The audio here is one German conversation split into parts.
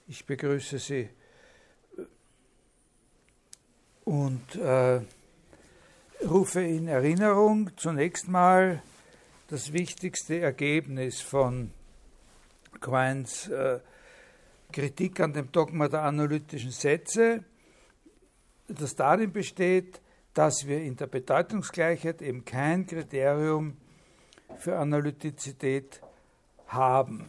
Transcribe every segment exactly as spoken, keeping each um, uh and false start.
Ich begrüße Sie und äh, rufe in Erinnerung zunächst mal das wichtigste Ergebnis von Quines äh, Kritik an dem Dogma der analytischen Sätze, das darin besteht, dass wir in der Bedeutungsgleichheit eben kein Kriterium für Analytizität haben.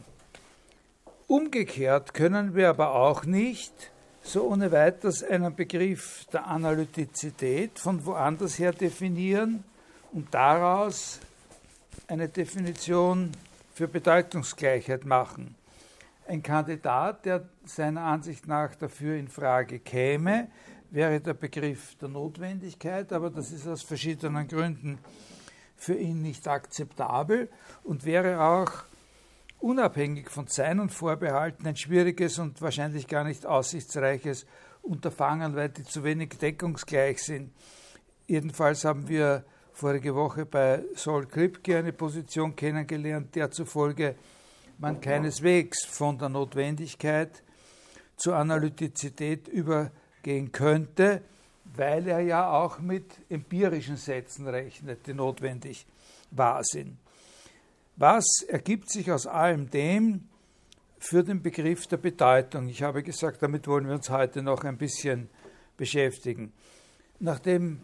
Umgekehrt können wir aber auch nicht so ohne weiteres einen Begriff der Analytizität von woanders her definieren und daraus eine Definition für Bedeutungsgleichheit machen. Ein Kandidat, der seiner Ansicht nach dafür in Frage käme, wäre der Begriff der Notwendigkeit, aber das ist aus verschiedenen Gründen für ihn nicht akzeptabel und wäre auch unabhängig von seinen Vorbehalten ein schwieriges und wahrscheinlich gar nicht aussichtsreiches Unterfangen, weil die zu wenig deckungsgleich sind. Jedenfalls haben wir vorige Woche bei Saul Kripke eine Position kennengelernt, der zufolge man keineswegs von der Notwendigkeit zur Analytizität übergehen könnte, weil er ja auch mit empirischen Sätzen rechnet, die notwendig wahr sind. Was ergibt sich aus allem dem für den Begriff der Bedeutung? Ich habe gesagt, damit wollen wir uns heute noch ein bisschen beschäftigen. Nachdem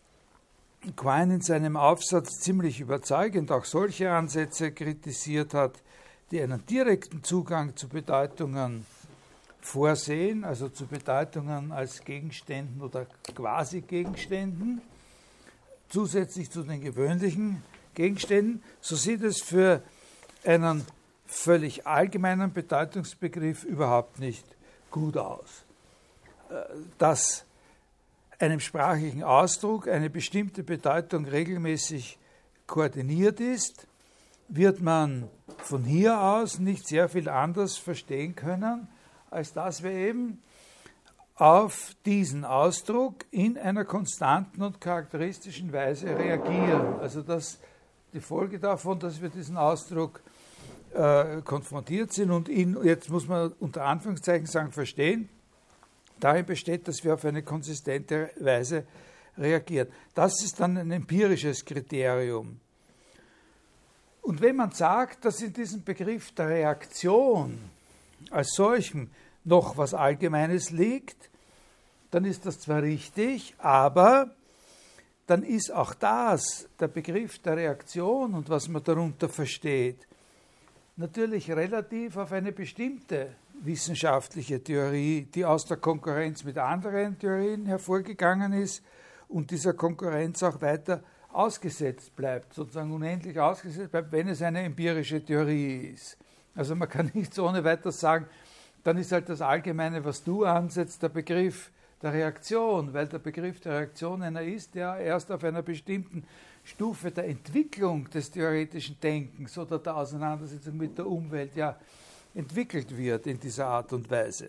Quine in seinem Aufsatz ziemlich überzeugend auch solche Ansätze kritisiert hat, die einen direkten Zugang zu Bedeutungen vorsehen, also zu Bedeutungen als Gegenständen oder Quasi-Gegenständen, zusätzlich zu den gewöhnlichen Gegenständen, so sieht es für einen völlig allgemeinen Bedeutungsbegriff überhaupt nicht gut aus. Dass einem sprachlichen Ausdruck eine bestimmte Bedeutung regelmäßig koordiniert ist, wird man von hier aus nicht sehr viel anders verstehen können, als dass wir eben auf diesen Ausdruck in einer konstanten und charakteristischen Weise reagieren. Also dass die Folge davon, dass wir diesen Ausdruck äh, konfrontiert sind und ihn, jetzt muss man unter Anführungszeichen sagen, verstehen, darin besteht, dass wir auf eine konsistente Weise reagieren. Das ist dann ein empirisches Kriterium. Und wenn man sagt, dass in diesem Begriff der Reaktion als solchem noch was Allgemeines liegt, dann ist das zwar richtig, aber dann ist auch das, der Begriff der Reaktion und was man darunter versteht, natürlich relativ auf eine bestimmte wissenschaftliche Theorie, die aus der Konkurrenz mit anderen Theorien hervorgegangen ist und dieser Konkurrenz auch weiter ausgesetzt bleibt, sozusagen unendlich ausgesetzt bleibt, wenn es eine empirische Theorie ist. Also man kann nicht so ohne weiteres sagen, dann ist halt das Allgemeine, was du ansetzt, der Begriff der Reaktion, weil der Begriff der Reaktion einer ist, der erst auf einer bestimmten Stufe der Entwicklung des theoretischen Denkens oder der Auseinandersetzung mit der Umwelt ja entwickelt wird in dieser Art und Weise.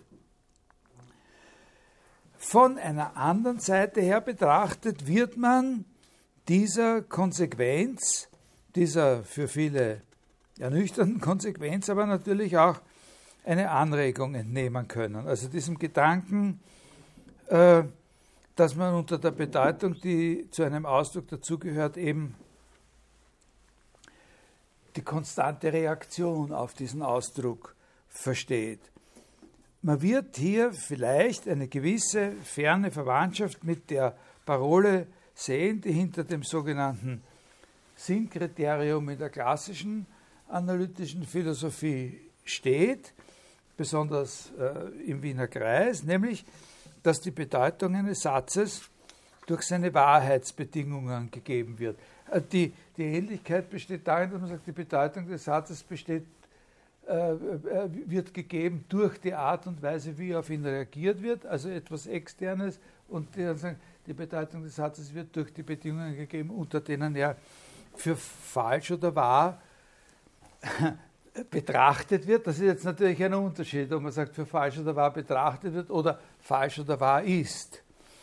Von einer anderen Seite her betrachtet wird man dieser Konsequenz, dieser für viele ernüchternden Konsequenz, aber natürlich auch eine Anregung entnehmen können. Also diesem Gedanken, äh, dass man unter der Bedeutung, die zu einem Ausdruck dazugehört, eben die konstante Reaktion auf diesen Ausdruck versteht. Man wird hier vielleicht eine gewisse ferne Verwandtschaft mit der Parole sehen, die hinter dem sogenannten Sinnkriterium in der klassischen analytischen Philosophie steht, besonders äh, im Wiener Kreis, nämlich, dass die Bedeutung eines Satzes durch seine Wahrheitsbedingungen gegeben wird. Äh, die, die Ähnlichkeit besteht darin, dass man sagt, die Bedeutung des Satzes besteht, äh, äh, wird gegeben durch die Art und Weise, wie auf ihn reagiert wird, also etwas Externes, und die, sagen, die Bedeutung des Satzes wird durch die Bedingungen gegeben, unter denen er für falsch oder wahr betrachtet wird. Das ist jetzt natürlich ein Unterschied, ob man sagt, für falsch oder wahr betrachtet wird oder falsch oder wahr ist.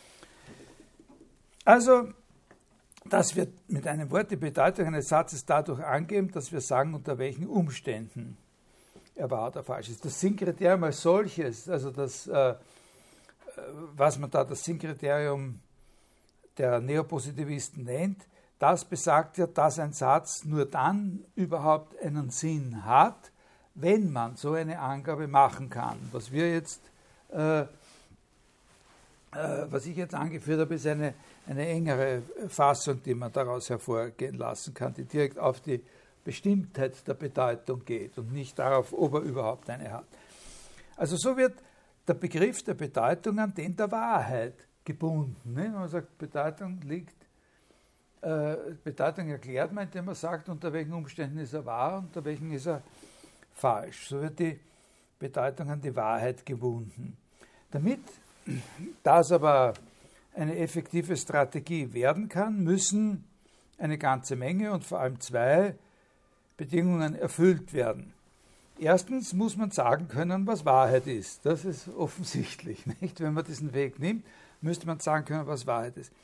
Also, dass wir mit einem Wort die Bedeutung eines Satzes dadurch angeben, dass wir sagen, unter welchen Umständen er wahr oder falsch ist. Das Sinnkriterium als solches, also das, äh, was man da das Sinnkriterium der Neopositivisten nennt, das besagt ja, dass ein Satz nur dann überhaupt einen Sinn hat, wenn man so eine Angabe machen kann. Was wir jetzt, äh, äh, was ich jetzt angeführt habe, ist eine, eine engere Fassung, die man daraus hervorgehen lassen kann, die direkt auf die Bestimmtheit der Bedeutung geht und nicht darauf, ob er überhaupt eine hat. Also so wird der Begriff der Bedeutung an den der Wahrheit gebunden. Ne? Wenn man sagt, Bedeutung liegt, äh, Bedeutung erklärt man, indem man sagt, unter welchen Umständen ist er wahr, unter welchen ist er falsch. So wird die Bedeutung an die Wahrheit gebunden. Damit das aber eine effektive Strategie werden kann, müssen eine ganze Menge und vor allem zwei Bedingungen erfüllt werden. Erstens muss man sagen können, was Wahrheit ist. Das ist offensichtlich, nicht? Wenn man diesen Weg nimmt, müsste man sagen können, was Wahrheit ist.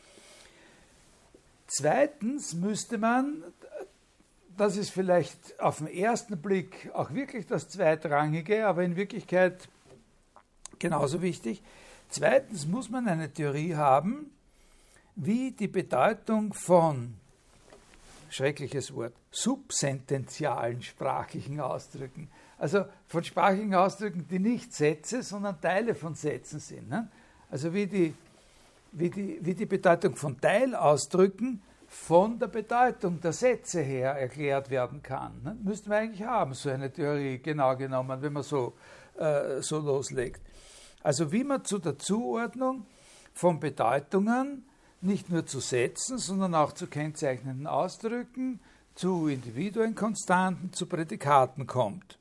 Zweitens müsste man, das ist vielleicht auf den ersten Blick auch wirklich das Zweitrangige, aber in Wirklichkeit genauso wichtig. Zweitens muss man eine Theorie haben, wie die Bedeutung von, schreckliches Wort, subsententialen sprachlichen Ausdrücken, also von sprachlichen Ausdrücken, die nicht Sätze, sondern Teile von Sätzen sind. Ne? Also wie die, wie, die, wie die Bedeutung von Teilausdrücken von der Bedeutung der Sätze her erklärt werden kann. Ne? Müssten wir eigentlich haben, so eine Theorie, genau genommen, wenn man so, äh, so loslegt. Also wie man zu der Zuordnung von Bedeutungen nicht nur zu Sätzen, sondern auch zu kennzeichnenden Ausdrücken, zu Individuenkonstanten, zu Prädikaten kommt.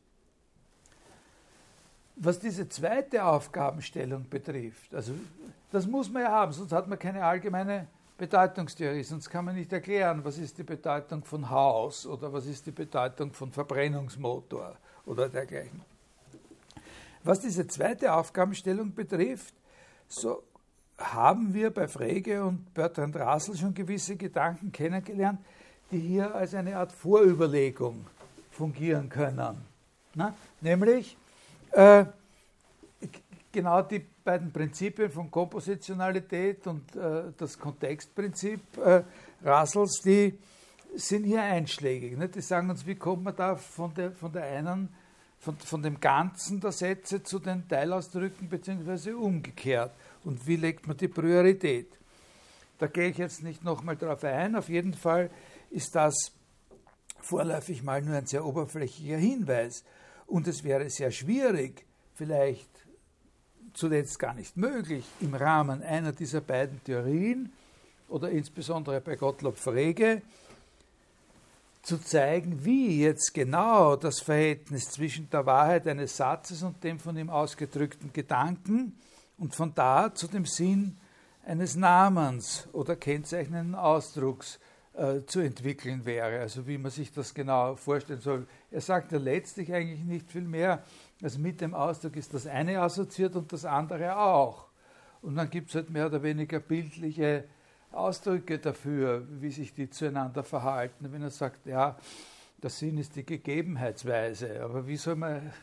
Was diese zweite Aufgabenstellung betrifft, also das muss man ja haben, sonst hat man keine allgemeine Bedeutungstheorie, sonst kann man nicht erklären, was ist die Bedeutung von Haus oder was ist die Bedeutung von Verbrennungsmotor oder dergleichen. Was diese zweite Aufgabenstellung betrifft, so haben wir bei Frege und Bertrand Russell schon gewisse Gedanken kennengelernt, die hier als eine Art Vorüberlegung fungieren können. Na? Nämlich äh, genau die beiden Prinzipien von Kompositionalität und äh, das Kontextprinzip äh, Russells, die sind hier einschlägig. Ne? Die sagen uns, wie kommt man da von der, von der einen, von, von dem Ganzen der Sätze zu den Teilausdrücken beziehungsweise umgekehrt. Und wie legt man die Priorität? Da gehe ich jetzt nicht nochmal drauf ein. Auf jeden Fall ist das vorläufig mal nur ein sehr oberflächlicher Hinweis. Und es wäre sehr schwierig, vielleicht zuletzt gar nicht möglich, im Rahmen einer dieser beiden Theorien oder insbesondere bei Gottlob Frege zu zeigen, wie jetzt genau das Verhältnis zwischen der Wahrheit eines Satzes und dem von ihm ausgedrückten Gedanken und von da zu dem Sinn eines Namens oder kennzeichnenden Ausdrucks äh, zu entwickeln wäre, also wie man sich das genau vorstellen soll. Er sagt ja letztlich eigentlich nicht viel mehr, also mit dem Ausdruck ist das eine assoziiert und das andere auch. Und dann gibt es halt mehr oder weniger bildliche Ausdrücke dafür, wie sich die zueinander verhalten. Wenn er sagt, ja, der Sinn ist die Gegebenheitsweise, aber wie soll man...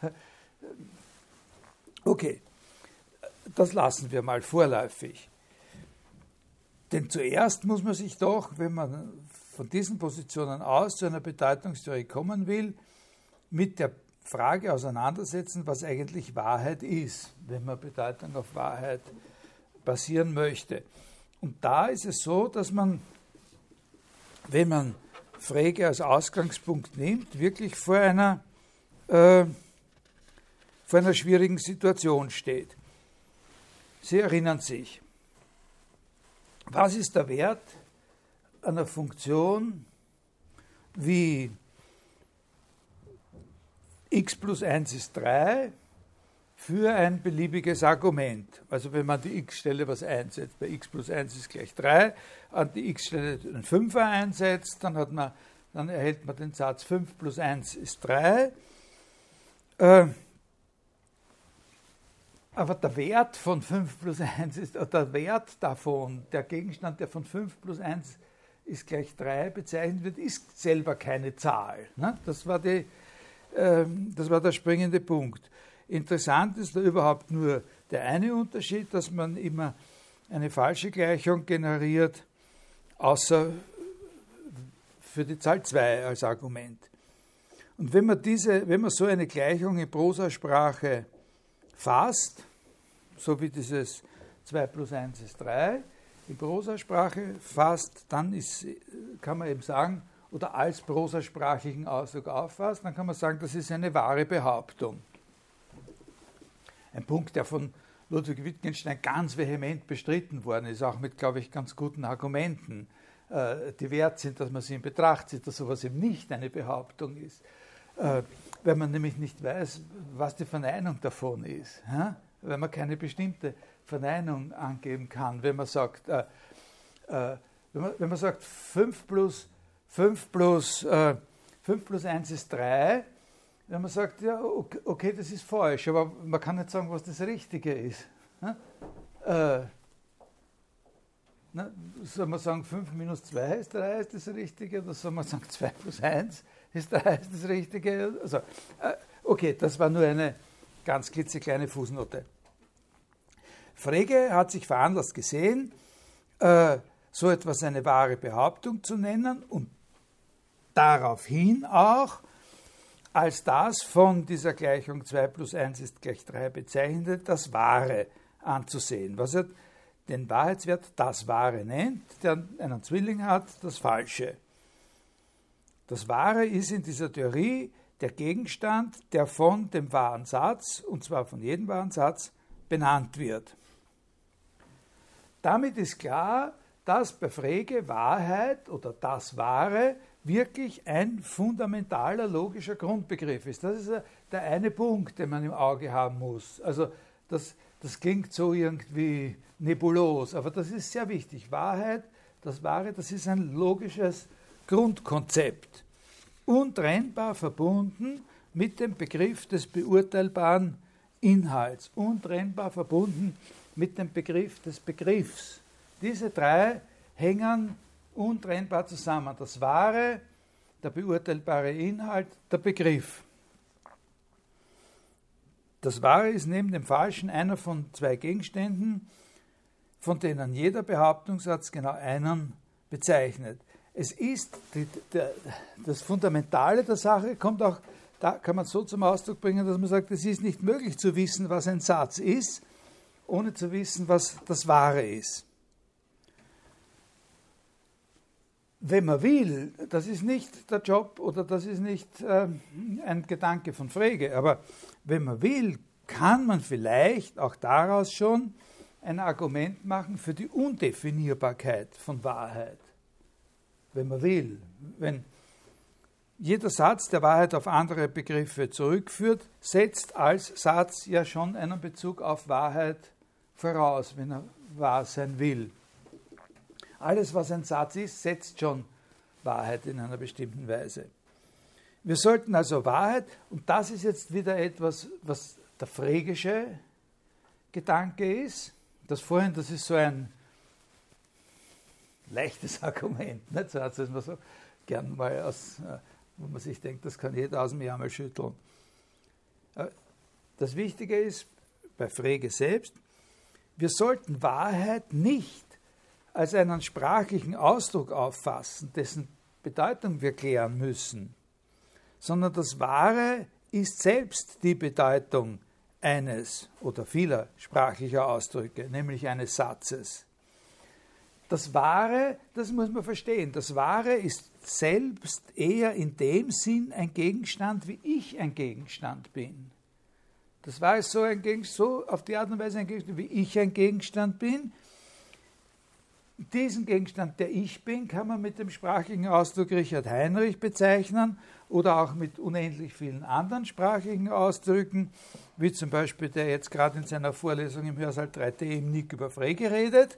Okay, das lassen wir mal vorläufig. Denn zuerst muss man sich doch, wenn man von diesen Positionen aus zu einer Bedeutungstheorie kommen will, mit der Frage auseinandersetzen, was eigentlich Wahrheit ist, wenn man Bedeutung auf Wahrheit basieren möchte. Und da ist es so, dass man, wenn man Frege als Ausgangspunkt nimmt, wirklich vor einer, äh, vor einer schwierigen Situation steht. Sie erinnern sich, was ist der Wert einer Funktion wie x plus eins ist drei für ein beliebiges Argument. Also wenn man an die x-Stelle was einsetzt, bei x plus eins ist gleich drei, an die x-Stelle einen Fünfer einsetzt, dann, hat man, dann erhält man den Satz fünf plus eins ist drei. Äh, aber der Wert von fünf plus eins ist, oder der Wert davon, der Gegenstand, der von fünf plus eins ist gleich drei bezeichnet wird, ist selber keine Zahl. Ne? Das war die ähm, das war der springende Punkt. Interessant ist da überhaupt nur der eine Unterschied, dass man immer eine falsche Gleichung generiert, außer für die Zahl zwei als Argument. Und wenn man, diese, wenn man so eine Gleichung in Prosasprache fasst, so wie dieses zwei plus eins ist drei, in Prosasprache fasst, dann ist, kann man eben sagen, oder als prosasprachlichen Ausdruck auffasst, dann kann man sagen, das ist eine wahre Behauptung. Ein Punkt, der von Ludwig Wittgenstein ganz vehement bestritten worden ist, auch mit, glaube ich, ganz guten Argumenten, äh, die wert sind, dass man sie in Betracht zieht, dass sowas eben nicht eine Behauptung ist. Äh, wenn man nämlich nicht weiß, was die Verneinung davon ist. Ja? Wenn man keine bestimmte Verneinung angeben kann, wenn man sagt, äh, äh, wenn, man, wenn man sagt fünf plus, fünf plus, äh, fünf plus eins ist drei, wenn man sagt, ja, okay, okay, das ist falsch, aber man kann nicht sagen, was das Richtige ist. Ja? Äh, na, soll man sagen, fünf minus zwei ist drei, ist das Richtige, oder soll man sagen, zwei plus eins ist drei, ist das Richtige? Also, äh, okay, das war nur eine ganz klitzekleine Fußnote. Frege hat sich veranlasst gesehen, äh, so etwas eine wahre Behauptung zu nennen und daraufhin auch als das von dieser Gleichung zwei plus eins ist gleich drei bezeichnete, das Wahre anzusehen, was er den Wahrheitswert das Wahre nennt, der einen Zwilling hat, das Falsche. Das Wahre ist in dieser Theorie der Gegenstand, der von dem wahren Satz, und zwar von jedem wahren Satz, benannt wird. Damit ist klar, dass bei Frege Wahrheit oder das Wahre wirklich ein fundamentaler logischer Grundbegriff ist. Das ist der eine Punkt, den man im Auge haben muss. Also das, das klingt so irgendwie nebulos, aber das ist sehr wichtig. Wahrheit, das Wahre, das ist ein logisches Grundkonzept, untrennbar verbunden mit dem Begriff des beurteilbaren Inhalts, untrennbar verbunden mit dem Begriff des Begriffs. Diese drei hängen untrennbar zusammen. Das Wahre, der beurteilbare Inhalt, der Begriff. Das Wahre ist neben dem Falschen einer von zwei Gegenständen, von denen jeder Behauptungssatz genau einen bezeichnet. Es ist, die, der, das Fundamentale der Sache kommt auch, da kann man so zum Ausdruck bringen, dass man sagt, es ist nicht möglich zu wissen, was ein Satz ist, ohne zu wissen, was das Wahre ist. Wenn man will, das ist nicht der Job oder das ist nicht äh, ein Gedanke von Frege, aber wenn man will, kann man vielleicht auch daraus schon ein Argument machen für die Undefinierbarkeit von Wahrheit. Wenn man will. Wenn jeder Satz, der Wahrheit auf andere Begriffe zurückführt, setzt als Satz ja schon einen Bezug auf Wahrheit voraus, wenn er wahr sein will. Alles, was ein Satz ist, setzt schon Wahrheit in einer bestimmten Weise. Wir sollten also Wahrheit, und das ist jetzt wieder etwas, was der fregische Gedanke ist, das vorhin, das ist so ein leichtes Argument, nicht? So hat es man so gern mal aus, wo man sich denkt, das kann jeder aus dem Ärmel schütteln. Das Wichtige ist bei Frege selbst, wir sollten Wahrheit nicht als einen sprachlichen Ausdruck auffassen, dessen Bedeutung wir klären müssen, sondern das Wahre ist selbst die Bedeutung eines oder vieler sprachlicher Ausdrücke, nämlich eines Satzes. Das Wahre, das muss man verstehen, das Wahre ist selbst eher in dem Sinn ein Gegenstand, wie ich ein Gegenstand bin. Das Wahre ist so, ein Gegenstand, so auf die Art und Weise ein Gegenstand, wie ich ein Gegenstand bin. Diesen Gegenstand, der ich bin, kann man mit dem sprachlichen Ausdruck Richard Heinrich bezeichnen oder auch mit unendlich vielen anderen sprachlichen Ausdrücken, wie zum Beispiel der jetzt gerade in seiner Vorlesung im Hörsaal drei D im Nick über Frege redet.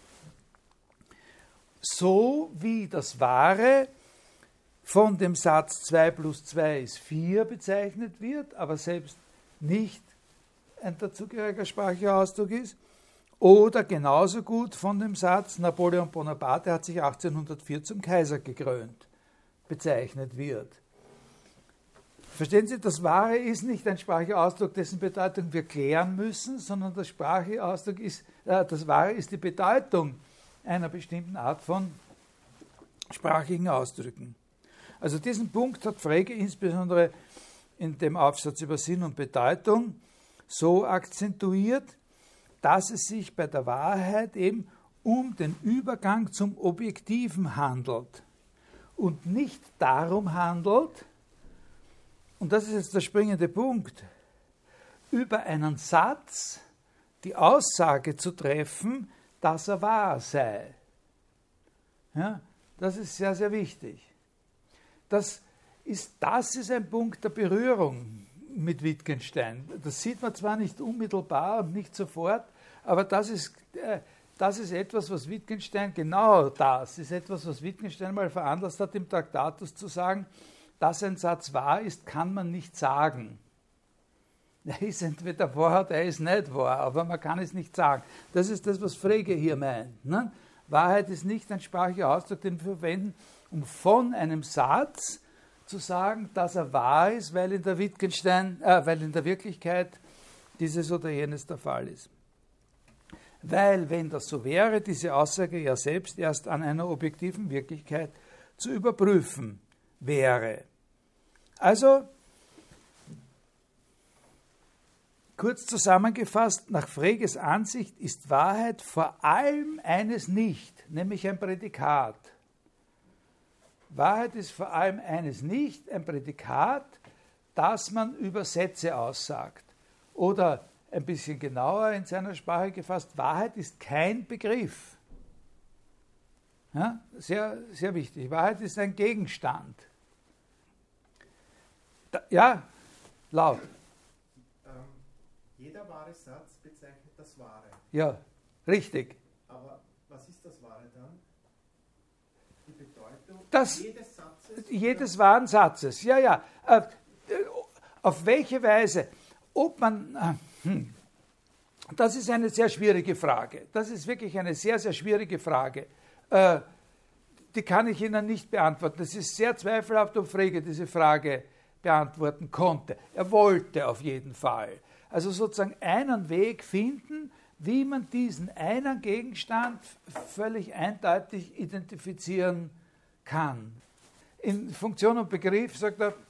So wie das Wahre von dem Satz zwei plus zwei ist vier bezeichnet wird, aber selbst nicht ein dazugehöriger sprachlicher Ausdruck ist, oder genauso gut von dem Satz, Napoleon Bonaparte hat sich achtzehnhundertvier zum Kaiser gekrönt, bezeichnet wird. Verstehen Sie, das Wahre ist nicht ein sprachlicher Ausdruck, dessen Bedeutung wir klären müssen, sondern der sprachliche Ausdruck ist, äh, das Wahre ist die Bedeutung einer bestimmten Art von sprachlichen Ausdrücken. Also diesen Punkt hat Frege insbesondere in dem Aufsatz über Sinn und Bedeutung so akzentuiert, dass es sich bei der Wahrheit eben um den Übergang zum Objektiven handelt und nicht darum handelt, und das ist jetzt der springende Punkt, über einen Satz die Aussage zu treffen, dass er wahr sei. Ja, das ist sehr, sehr wichtig. Das ist, das ist ein Punkt der Berührung mit Wittgenstein. Das sieht man zwar nicht unmittelbar und nicht sofort, aber das ist, äh, das ist etwas, was Wittgenstein, genau das, ist etwas, was Wittgenstein mal veranlasst hat, im Traktatus zu sagen, dass ein Satz wahr ist, kann man nicht sagen. Er ist entweder wahr oder er ist nicht wahr, aber man kann es nicht sagen. Das ist das, was Frege hier meint. Ne? Wahrheit ist nicht ein sprachlicher Ausdruck, den wir verwenden, um von einem Satz zu sagen, dass er wahr ist, weil in der Wittgenstein, äh, weil in der Wirklichkeit dieses oder jenes der Fall ist. Weil, wenn das so wäre, diese Aussage ja selbst erst an einer objektiven Wirklichkeit zu überprüfen wäre. Also, kurz zusammengefasst, nach Freges Ansicht ist Wahrheit vor allem eines nicht, nämlich ein Prädikat. Wahrheit ist vor allem eines nicht, ein Prädikat, das man über Sätze aussagt. Oder ein bisschen genauer in seiner Sprache gefasst, Wahrheit ist kein Begriff. Ja, sehr, sehr wichtig. Wahrheit ist ein Gegenstand. Da, ja, laut. Ähm, jeder wahre Satz bezeichnet das Wahre. Ja, richtig. Aber was ist das Wahre dann? Die Bedeutung das, jedes Satzes? Jedes wahren Satzes, ja, ja. Äh, auf welche Weise? Ob man... Äh, hm, das ist eine sehr schwierige Frage. Das ist wirklich eine sehr, sehr schwierige Frage. Äh, die kann ich Ihnen nicht beantworten. Es ist sehr zweifelhaft, ob Frege diese Frage beantworten konnte. Er wollte auf jeden Fall. Also sozusagen einen Weg finden, wie man diesen einen Gegenstand völlig eindeutig identifizieren kann. In Funktion und Begriff, sagt er,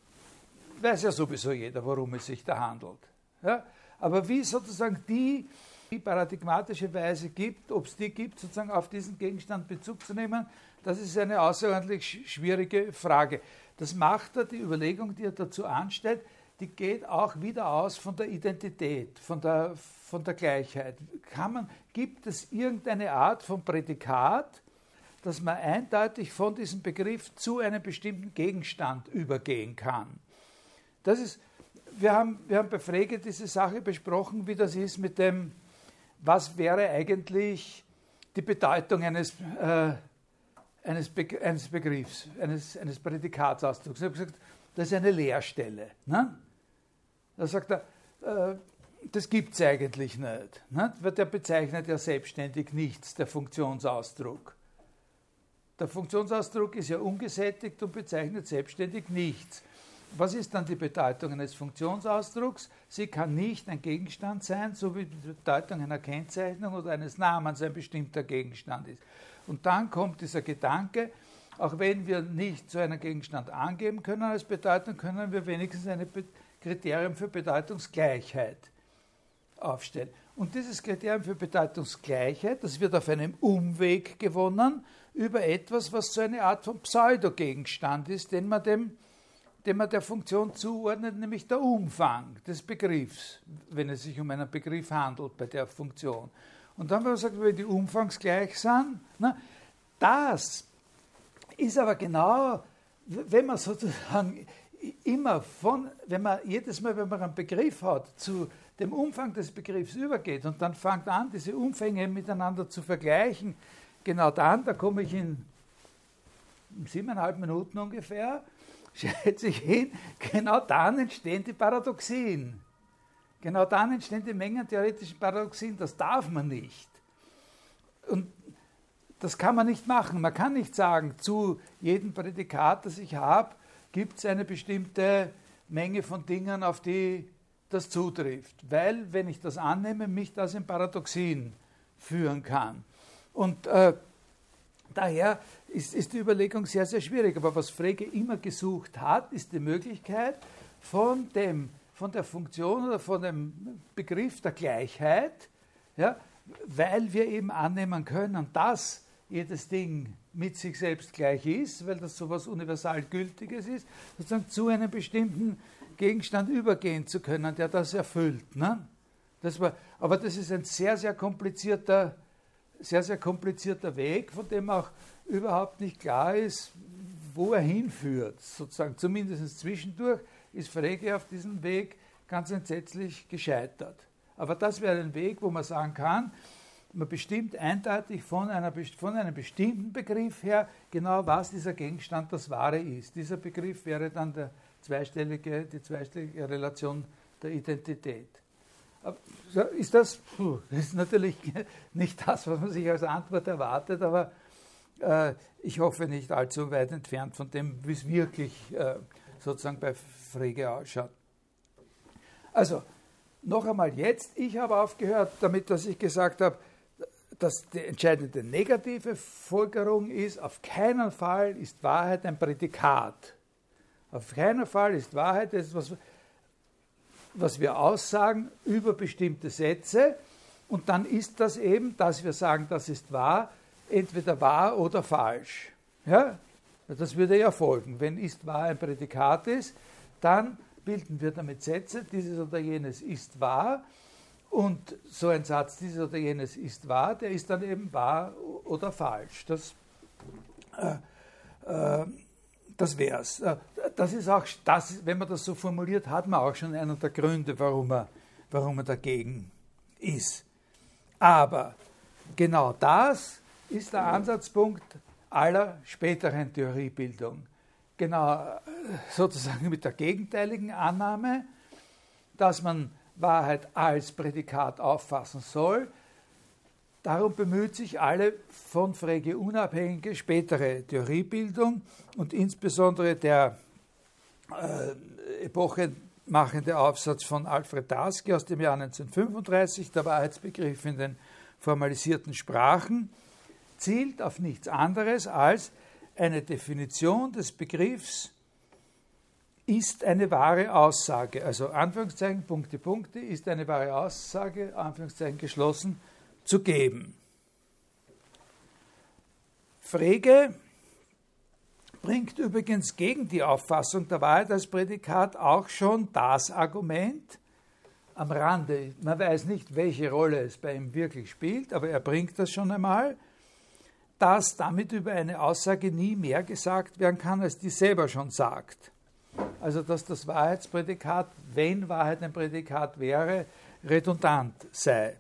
weiß ja sowieso jeder, worum es sich da handelt. Ja? Aber wie sozusagen die, die paradigmatische Weise gibt, ob es die gibt, sozusagen auf diesen Gegenstand Bezug zu nehmen, das ist eine außerordentlich schwierige Frage. Das macht er, die Überlegung, die er dazu anstellt, die geht auch wieder aus von der Identität, von der, von der Gleichheit. Kann man, gibt es irgendeine Art von Prädikat, dass man eindeutig von diesem Begriff zu einem bestimmten Gegenstand übergehen kann? Das ist, wir haben, wir haben bei Frege diese Sache besprochen, wie das ist mit dem, was wäre eigentlich die Bedeutung eines, äh, eines, Be- eines Begriffs, eines, eines Prädikatsausdrucks. Ich habe gesagt, das ist eine Leerstelle. Ne? Da sagt er, äh, das gibt es eigentlich nicht, ne? Weil der bezeichnet ja selbstständig nichts, der Funktionsausdruck. Der Funktionsausdruck ist ja ungesättigt und bezeichnet selbstständig nichts. Was ist dann die Bedeutung eines Funktionsausdrucks? Sie kann nicht ein Gegenstand sein, so wie die Bedeutung einer Kennzeichnung oder eines Namens ein bestimmter Gegenstand ist. Und dann kommt dieser Gedanke, auch wenn wir nicht so einen Gegenstand angeben können als Bedeutung, können wir wenigstens ein Kriterium für Bedeutungsgleichheit aufstellen. Und dieses Kriterium für Bedeutungsgleichheit, das wird auf einem Umweg gewonnen über etwas, was so eine Art von Pseudogegenstand ist, den man, dem, den man der Funktion zuordnet, nämlich der Umfang des Begriffs, wenn es sich um einen Begriff handelt bei der Funktion. Und dann, wenn man sagt, wenn die umfangsgleich sind, na, das ist aber genau, wenn man sozusagen immer von, wenn man jedes Mal, wenn man einen Begriff hat, zu dem Umfang des Begriffs übergeht und dann fängt an, diese Umfänge miteinander zu vergleichen, genau dann, da komme ich in siebeneinhalb Minuten ungefähr, schätze ich hin, genau dann entstehen die Paradoxien. Genau dann entstehen die mengentheoretischen Paradoxien, das darf man nicht. Und das kann man nicht machen. Man kann nicht sagen, zu jedem Prädikat, das ich habe, gibt es eine bestimmte Menge von Dingen, auf die das zutrifft. Weil, wenn ich das annehme, mich das in Paradoxien führen kann. Und äh, daher ist, ist die Überlegung sehr, sehr schwierig. Aber was Frege immer gesucht hat, ist die Möglichkeit, von, dem, von der Funktion oder von dem Begriff der Gleichheit, ja, weil wir eben annehmen können, dass jedes Ding mit sich selbst gleich ist, weil das so etwas universal Gültiges ist, sozusagen zu einem bestimmten Gegenstand übergehen zu können, der das erfüllt. Ne? Das war, aber das ist ein sehr, sehr komplizierter, sehr, sehr komplizierter Weg, von dem auch überhaupt nicht klar ist, wo er hinführt. Sozusagen zumindest zwischendurch ist Frege auf diesem Weg ganz entsetzlich gescheitert. Aber das wäre ein Weg, wo man sagen kann, man bestimmt eindeutig von, einer, von einem bestimmten Begriff her genau, was dieser Gegenstand das Wahre ist. Dieser Begriff wäre dann der zweistellige, die zweistellige Relation der Identität. Aber ist das, puh, das ist natürlich nicht das, was man sich als Antwort erwartet, aber äh, ich hoffe nicht allzu weit entfernt von dem, wie es wirklich äh, sozusagen bei Frege ausschaut. Also, noch einmal jetzt, ich habe aufgehört damit, dass ich gesagt habe, dass die entscheidende negative Folgerung ist, auf keinen Fall ist Wahrheit ein Prädikat. Auf keinen Fall ist Wahrheit etwas, was wir aussagen über bestimmte Sätze, und dann ist das eben, dass wir sagen, das ist wahr, entweder wahr oder falsch. Ja? Das würde ja folgen. Wenn ist wahr ein Prädikat ist, dann bilden wir damit Sätze, dieses oder jenes ist wahr, und so ein Satz, dieses oder jenes ist wahr, der ist dann eben wahr oder falsch. Das, äh, äh, das wäre es. Das ist auch, das, wenn man das so formuliert, hat man auch schon einen der Gründe, warum er, warum er dagegen ist. Aber genau das ist der Ansatzpunkt aller späteren Theoriebildung. Genau sozusagen mit der gegenteiligen Annahme, dass man Wahrheit als Prädikat auffassen soll. Darum bemüht sich alle von Frege unabhängige spätere Theoriebildung und insbesondere der äh, epochemachende Aufsatz von Alfred Tarski aus dem Jahr neunzehnhundertfünfunddreißig, der Wahrheitsbegriff in den formalisierten Sprachen, zielt auf nichts anderes als eine Definition des Begriffs ist eine wahre Aussage, also Anführungszeichen, Punkte, Punkte, ist eine wahre Aussage, Anführungszeichen geschlossen, zu geben. Frege bringt übrigens gegen die Auffassung der Wahrheit als Prädikat auch schon das Argument am Rande, man weiß nicht, welche Rolle es bei ihm wirklich spielt, aber er bringt das schon einmal, dass damit über eine Aussage nie mehr gesagt werden kann, als die selber schon sagt. Also dass das Wahrheitsprädikat, wenn Wahrheit ein Prädikat wäre, redundant sei.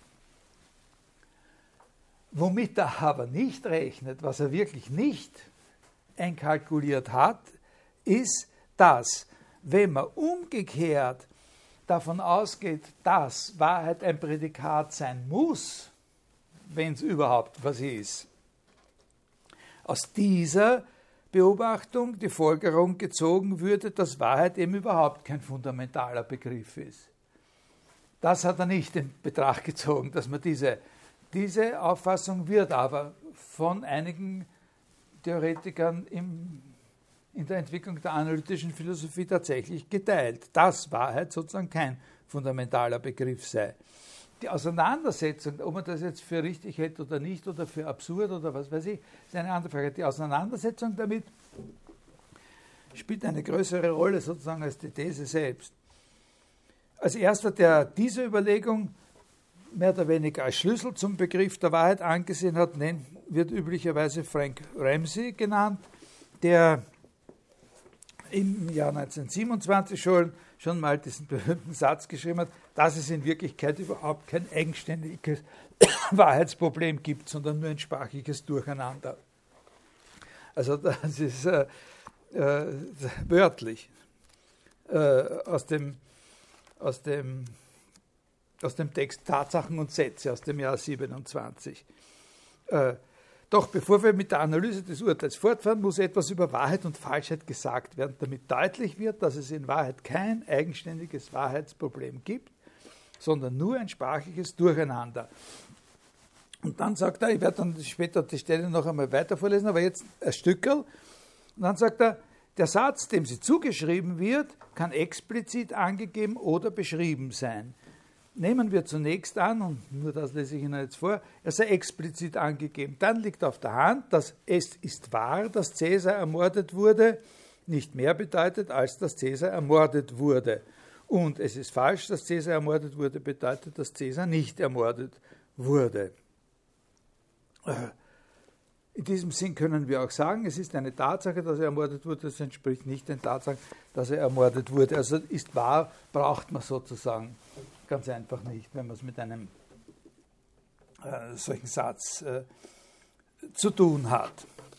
Womit er aber nicht rechnet, was er wirklich nicht einkalkuliert hat, ist, dass, wenn man umgekehrt davon ausgeht, dass Wahrheit ein Prädikat sein muss, wenn es überhaupt was ist, aus dieser Beobachtung die Folgerung gezogen würde, dass Wahrheit eben überhaupt kein fundamentaler Begriff ist. Das hat er nicht in Betracht gezogen, dass man diese, diese Auffassung wird aber von einigen Theoretikern im, in der Entwicklung der analytischen Philosophie tatsächlich geteilt, dass Wahrheit sozusagen kein fundamentaler Begriff sei. Die Auseinandersetzung, ob man das jetzt für richtig hält oder nicht, oder für absurd oder was weiß ich, ist eine andere Frage. Die Auseinandersetzung damit spielt eine größere Rolle sozusagen als die These selbst. Als erster, der diese Überlegung mehr oder weniger als Schlüssel zum Begriff der Wahrheit angesehen hat, wird üblicherweise Frank Ramsey genannt, der im Jahr neunzehnhundertsiebenundzwanzig schon, schon mal diesen berühmten Satz geschrieben hat, dass es in Wirklichkeit überhaupt kein eigenständiges Wahrheitsproblem gibt, sondern nur ein sprachliches Durcheinander. Also das ist äh, äh, wörtlich äh, aus, dem, aus, dem, aus dem Text Tatsachen und Sätze aus dem Jahr siebenundzwanzig. Äh, Doch bevor wir mit der Analyse des Urteils fortfahren, muss etwas über Wahrheit und Falschheit gesagt werden, damit deutlich wird, dass es in Wahrheit kein eigenständiges Wahrheitsproblem gibt, sondern nur ein sprachliches Durcheinander. Und dann sagt er, ich werde dann später die Stelle noch einmal weiter vorlesen, aber jetzt ein Stückerl. Und dann sagt er, der Satz, dem sie zugeschrieben wird, kann explizit angegeben oder beschrieben sein. Nehmen wir zunächst an, und nur das lese ich Ihnen jetzt vor, er sei explizit angegeben. Dann liegt auf der Hand, dass es ist wahr, dass Cäsar ermordet wurde, nicht mehr bedeutet, als dass Cäsar ermordet wurde. Und es ist falsch, dass Cäsar ermordet wurde, bedeutet, dass Cäsar nicht ermordet wurde. In diesem Sinn können wir auch sagen, es ist eine Tatsache, dass er ermordet wurde, das entspricht nicht den Tatsachen, dass er ermordet wurde. Also ist wahr, braucht man sozusagen ganz einfach nicht, wenn man es mit einem äh, solchen Satz äh, zu tun hat.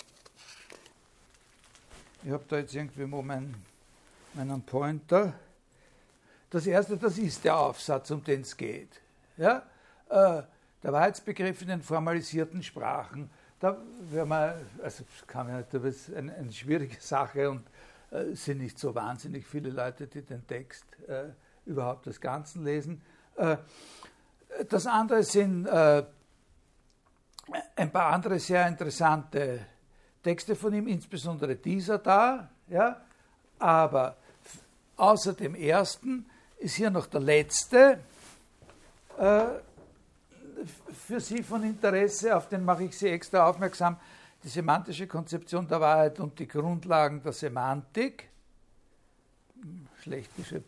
Ich habe da jetzt irgendwie mal mein, meinen Pointer. Das erste, das ist der Aufsatz, um den es geht. Ja? Äh, der Wahrheitsbegriff in den formalisierten Sprachen. Da wäre man, also kann man nicht, das ist eine, eine schwierige Sache und äh, es sind nicht so wahnsinnig viele Leute, die den Text äh, überhaupt des Ganzen lesen. Äh, das andere sind äh, ein paar andere sehr interessante Texte von ihm, insbesondere dieser da, ja, aber außer dem ersten ist hier noch der letzte, äh, für Sie von Interesse, auf den mache ich Sie extra aufmerksam, die semantische Konzeption der Wahrheit und die Grundlagen der Semantik. Schlecht geschrieben.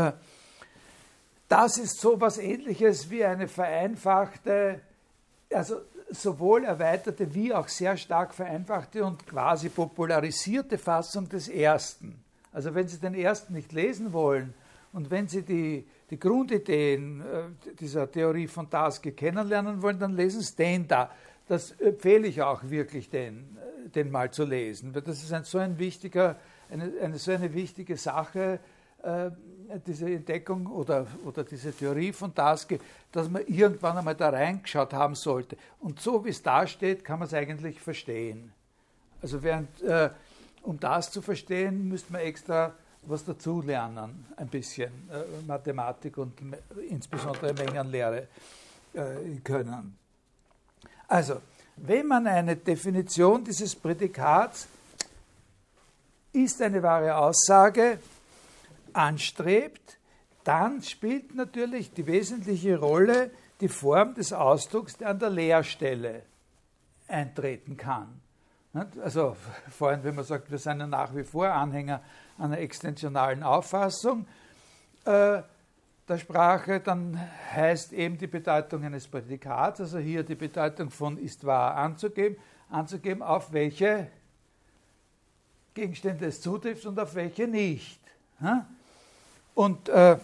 Das ist so etwas Ähnliches wie eine vereinfachte, also sowohl erweiterte wie auch sehr stark vereinfachte und quasi popularisierte Fassung des ersten. Also wenn Sie den ersten nicht lesen wollen und wenn Sie die die Grundideen äh, dieser Theorie von Taske kennenlernen wollen, dann lesen Sie den da. Das empfehle ich auch wirklich, den, den mal zu lesen. Weil das ist ein, so ein wichtiger, eine, eine so eine wichtige Sache, äh, diese Entdeckung oder, oder diese Theorie von Taske, dass man irgendwann einmal da reingeschaut haben sollte. Und so wie es da steht, kann man es eigentlich verstehen. Also während, äh, um das zu verstehen, müsste man extra was dazu lernen, ein bisschen äh, Mathematik und me- insbesondere Mengenlehre äh, können. Also, wenn man eine Definition dieses Prädikats ist eine wahre Aussage anstrebt, dann spielt natürlich die wesentliche Rolle die Form des Ausdrucks, der an der Leerstelle eintreten kann. Also vor allem, wenn man sagt, wir sind ja nach wie vor Anhänger einer extensionalen Auffassung äh, der Sprache, dann heißt eben die Bedeutung eines Prädikats, also hier die Bedeutung von ist wahr anzugeben, anzugeben, auf welche Gegenstände es zutrifft und auf welche nicht. Und äh,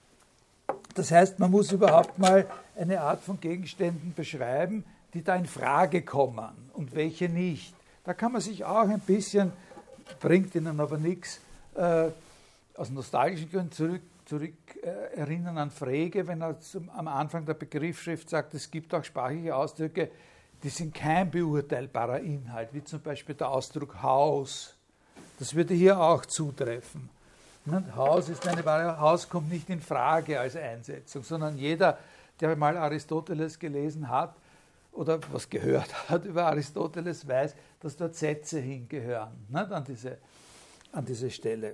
das heißt, man muss überhaupt mal eine Art von Gegenständen beschreiben, die da in Frage kommen und welche nicht. Da kann man sich auch ein bisschen, bringt Ihnen aber nichts, äh, aus nostalgischen Gründen zurück, zurück äh, erinnern an Frege, wenn er zum, am Anfang der Begriffsschrift sagt, es gibt auch sprachliche Ausdrücke, die sind kein beurteilbarer Inhalt, wie zum Beispiel der Ausdruck Haus. Das würde hier auch zutreffen. Und Haus ist eine wahre, Haus kommt nicht in Frage als Einsetzung, sondern jeder, der mal Aristoteles gelesen hat, oder was gehört hat über Aristoteles, weiß, dass dort Sätze hingehören, nicht, an, diese, an diese Stelle.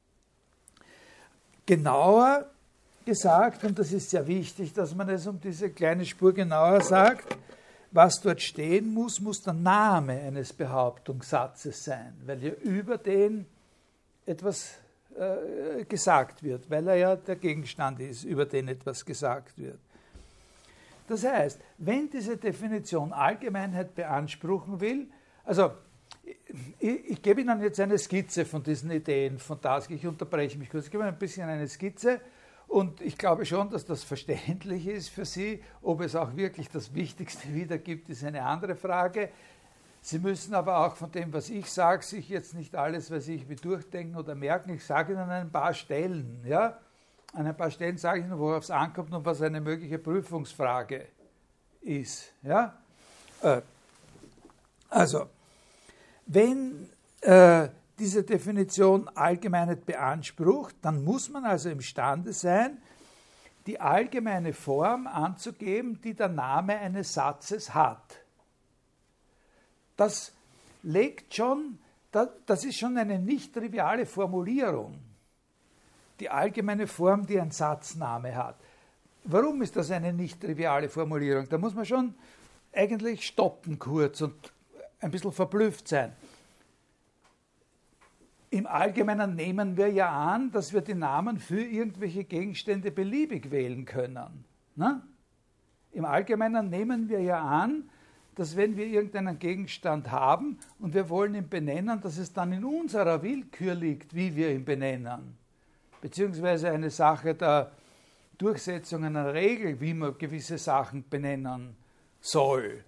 Genauer gesagt, und das ist sehr wichtig, dass man es um diese kleine Spur genauer sagt, was dort stehen muss, muss der Name eines Behauptungssatzes sein, weil ja über den etwas äh, gesagt wird, weil er ja der Gegenstand ist, über den etwas gesagt wird. Das heißt, wenn diese Definition Allgemeinheit beanspruchen will, also ich, ich gebe Ihnen jetzt eine Skizze von diesen Ideen von Taske, ich unterbreche mich kurz, ich gebe Ihnen ein bisschen eine Skizze und ich glaube schon, dass das verständlich ist für Sie. Ob es auch wirklich das Wichtigste wiedergibt, ist eine andere Frage. Sie müssen aber auch von dem, was ich sage, sich jetzt nicht alles, was ich wie durchdenken oder merken. Ich sage Ihnen ein paar Stellen, ja. An ein paar Stellen sage ich Ihnen, worauf es ankommt und was eine mögliche Prüfungsfrage ist. Ja? Äh, Also, wenn äh, diese Definition Allgemeinheit beansprucht, dann muss man also imstande sein, die allgemeine Form anzugeben, die der Name eines Satzes hat. Das legt schon, das ist schon eine nicht triviale Formulierung. Die allgemeine Form, die ein Satzname hat. Warum ist das eine nicht triviale Formulierung? Da muss man schon eigentlich stoppen kurz und ein bisschen verblüfft sein. Im Allgemeinen nehmen wir ja an, dass wir die Namen für irgendwelche Gegenstände beliebig wählen können. Ne? Im Allgemeinen nehmen wir ja an, dass wenn wir irgendeinen Gegenstand haben und wir wollen ihn benennen, dass es dann in unserer Willkür liegt, wie wir ihn benennen. Beziehungsweise eine Sache der Durchsetzung einer Regel, wie man gewisse Sachen benennen soll.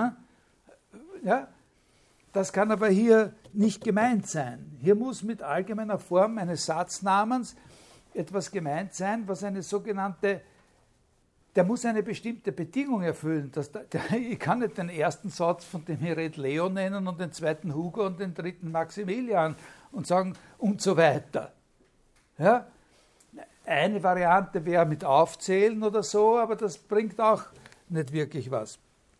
Ja? Das kann aber hier nicht gemeint sein. Hier muss mit allgemeiner Form eines Satznamens etwas gemeint sein, was eine sogenannte, der muss eine bestimmte Bedingung erfüllen. Dass der, der, ich kann nicht den ersten Satz, von dem ich rede, Leo nennen und den zweiten Hugo und den dritten Maximilian und sagen und so weiter. Ja? Eine Variante wäre mit Aufzählen oder so, aber das bringt auch nicht wirklich was.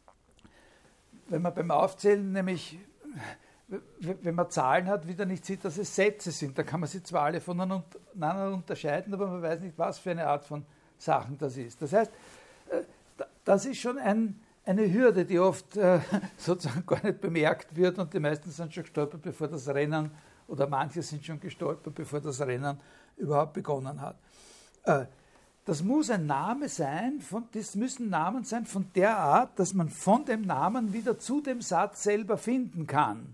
Wenn man beim Aufzählen nämlich, wenn man Zahlen hat, wieder nicht sieht, dass es Sätze sind, da kann man sie zwar alle voneinander unterscheiden, aber man weiß nicht, was für eine Art von Sachen das ist. Das heißt, das ist schon ein, eine Hürde, die oft äh, sozusagen gar nicht bemerkt wird und die meisten sind schon gestolpert, bevor das Rennen, oder manche sind schon gestolpert, bevor das Rennen überhaupt begonnen hat. Äh, das muss ein Name sein, von, das müssen Namen sein von der Art, dass man von dem Namen wieder zu dem Satz selber finden kann.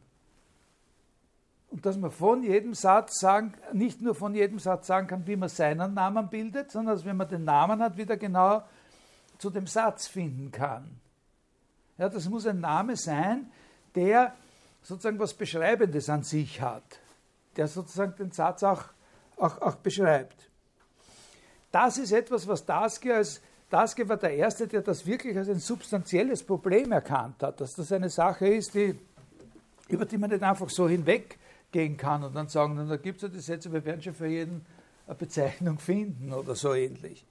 Und dass man von jedem Satz sagen, nicht nur von jedem Satz sagen kann, wie man seinen Namen bildet, sondern dass, wenn man den Namen hat, wieder genau zu dem Satz finden kann. Ja, das muss ein Name sein, der sozusagen was Beschreibendes an sich hat, der sozusagen den Satz auch, auch, auch beschreibt. Das ist etwas, was Daske als, Daske war der Erste, der das wirklich als ein substanzielles Problem erkannt hat, dass das eine Sache ist, die, über die man nicht einfach so hinweggehen kann und dann sagen, dann, da gibt es ja die Sätze, wir werden schon für jeden eine Bezeichnung finden oder so ähnlich.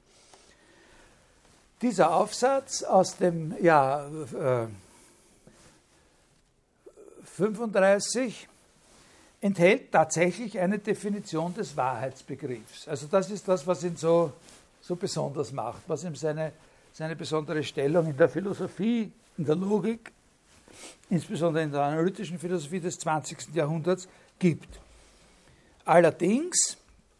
Dieser Aufsatz aus dem Jahr äh, fünfunddreißig enthält tatsächlich eine Definition des Wahrheitsbegriffs. Also das ist das, was ihn so, so besonders macht, was ihm seine, seine besondere Stellung in der Philosophie, in der Logik, insbesondere in der analytischen Philosophie des zwanzigsten Jahrhunderts gibt. Allerdings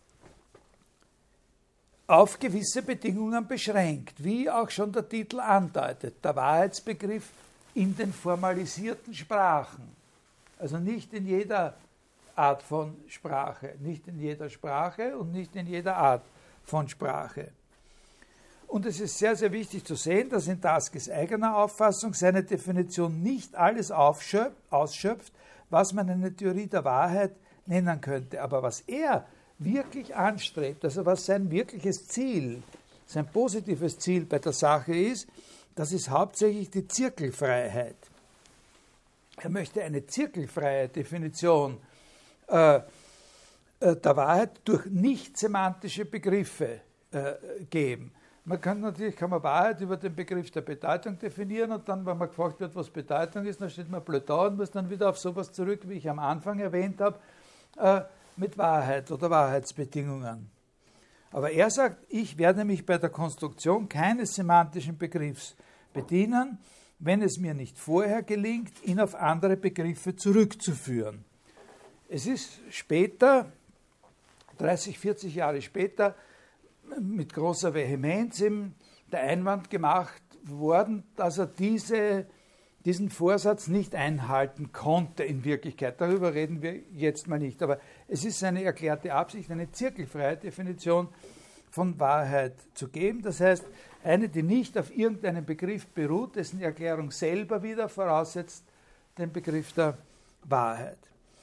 auf gewisse Bedingungen beschränkt, wie auch schon der Titel andeutet, der Wahrheitsbegriff in den formalisierten Sprachen. Also nicht in jeder Art von Sprache, nicht in jeder Sprache und nicht in jeder Art von Sprache. Und es ist sehr, sehr wichtig zu sehen, dass in Daskes eigener Auffassung seine Definition nicht alles ausschöpft, was man eine Theorie der Wahrheit nennen könnte. Aber was er wirklich anstrebt, also was sein wirkliches Ziel, sein positives Ziel bei der Sache ist, das ist hauptsächlich die Zirkelfreiheit. Er möchte eine zirkelfreie Definition äh, äh, der Wahrheit durch nicht-semantische Begriffe äh, geben. Man kann natürlich kann man Wahrheit über den Begriff der Bedeutung definieren und dann, wenn man gefragt wird, was Bedeutung ist, dann steht man blöd da und muss dann wieder auf sowas zurück, wie ich am Anfang erwähnt habe, äh, mit Wahrheit oder Wahrheitsbedingungen. Aber er sagt, ich werde mich bei der Konstruktion keines semantischen Begriffs bedienen, wenn es mir nicht vorher gelingt, ihn auf andere Begriffe zurückzuführen. Es ist später, dreißig, vierzig Jahre später, mit großer Vehemenz ihm der Einwand gemacht worden, dass er diese, diesen Vorsatz nicht einhalten konnte in Wirklichkeit. Darüber reden wir jetzt mal nicht. Aber es ist seine erklärte Absicht, eine zirkelfreie Definition von Wahrheit zu geben. Das heißt, eine, die nicht auf irgendeinem Begriff beruht, dessen Erklärung selber wieder voraussetzt den Begriff der Wahrheit.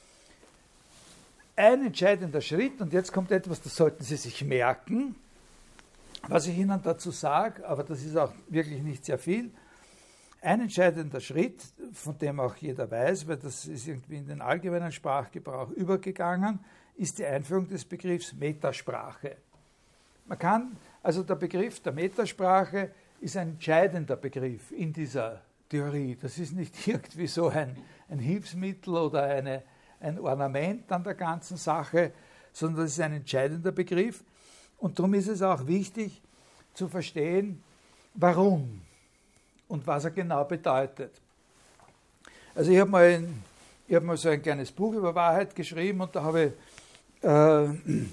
Ein entscheidender Schritt, und jetzt kommt etwas, das sollten Sie sich merken, was ich Ihnen dazu sage, aber das ist auch wirklich nicht sehr viel. Ein entscheidender Schritt von dem auch jeder weiß, weil das ist irgendwie in den allgemeinen Sprachgebrauch übergegangen, ist die Einführung des Begriffs Metasprache. Man kann, also der Begriff der Metasprache ist ein entscheidender Begriff in dieser Theorie. Das ist nicht irgendwie so ein, ein Hilfsmittel oder eine, ein Ornament an der ganzen Sache, sondern das ist ein entscheidender Begriff. Und darum ist es auch wichtig zu verstehen, warum und was er genau bedeutet. Also ich habe mal, ein, ich hab mal so ein kleines Buch über Wahrheit geschrieben und da habe ich, äh,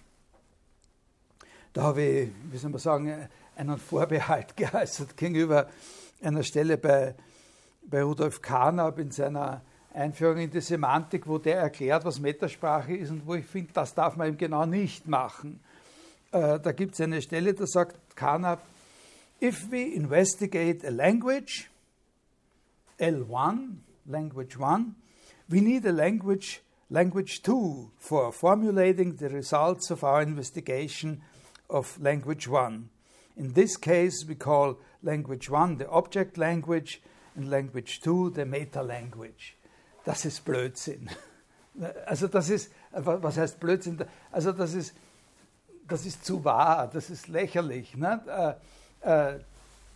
da habe ich, wie soll man sagen, einen Vorbehalt geäußert gegenüber einer Stelle bei, bei Rudolf Carnap in seiner Einführung in die Semantik, wo der erklärt, was Metasprache ist und wo ich finde, das darf man eben genau nicht machen. Äh, da gibt es eine Stelle, da sagt Carnap, if we investigate a language, L one, language one, we need a language, language two for formulating the results of our investigation of language one. In this case, we call language one the object language and language two the meta-language. Das ist Blödsinn. Also das ist, was heißt Blödsinn? Also das ist, das ist zu wahr, das ist lächerlich. Ne? Äh, äh,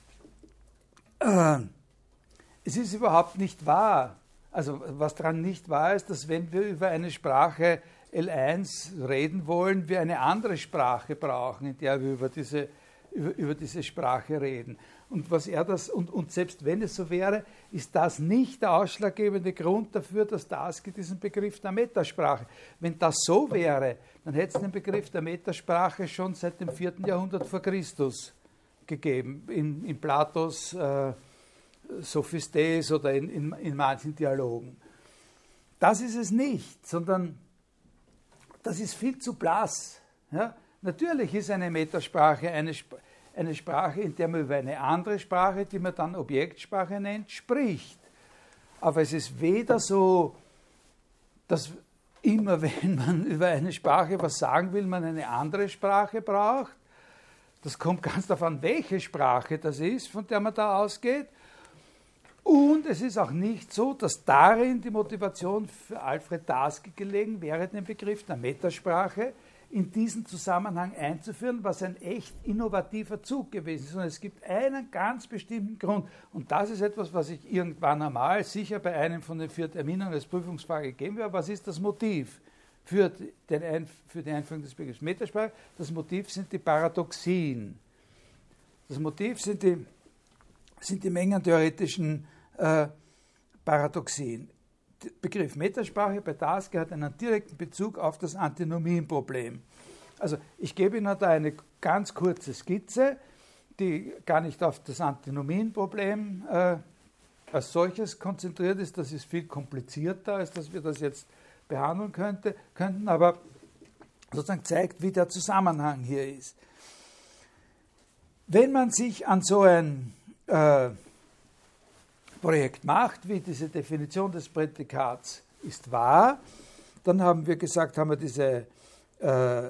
äh, es ist überhaupt nicht wahr. Also was daran nicht wahr ist, dass wenn wir über eine Sprache L eins reden wollen, wir eine andere Sprache brauchen, in der wir über diese, über, über diese Sprache reden. Und, was er das, und, und selbst wenn es so wäre, ist das nicht der ausschlaggebende Grund dafür, dass Daski diesen Begriff der Metasprache. Wenn das so wäre, dann hätte es den Begriff der Metasprache schon seit dem vierten Jahrhundert vor Christus gegeben, in, in Platos äh, Sophistes oder in, in, in manchen Dialogen. Das ist es nicht, sondern das ist viel zu blass. Ja? Natürlich ist eine Metasprache eine, eine Sprache, in der man über eine andere Sprache, die man dann Objektsprache nennt, spricht. Aber es ist weder so, dass immer, wenn man über eine Sprache was sagen will, man eine andere Sprache braucht. Das kommt ganz darauf an, welche Sprache das ist, von der man da ausgeht. Und es ist auch nicht so, dass darin die Motivation für Alfred Daski gelegen wäre, den Begriff der Metasprache in diesen Zusammenhang einzuführen, was ein echt innovativer Zug gewesen ist. Und es gibt einen ganz bestimmten Grund. Und das ist etwas, was ich irgendwann einmal sicher bei einem von den vier Terminen als Prüfungsfrage geben werde. Was ist das Motiv für, den Ein- für die Einführung des Begriffs Metasprache? Das Motiv sind die Paradoxien. Das Motiv sind die sind die mengentheoretischen äh, Paradoxien. Der Begriff Metasprache bei Daski hat einen direkten Bezug auf das Antinomienproblem. Also ich gebe Ihnen da eine ganz kurze Skizze, die gar nicht auf das Antinomienproblem äh, als solches konzentriert ist. Das ist viel komplizierter, als dass wir das jetzt behandeln könnte, könnten, aber sozusagen zeigt, wie der Zusammenhang hier ist. Wenn man sich an so ein Äh, Projekt macht, wie diese Definition des Prädikats ist wahr, dann haben wir gesagt, haben wir diese, äh,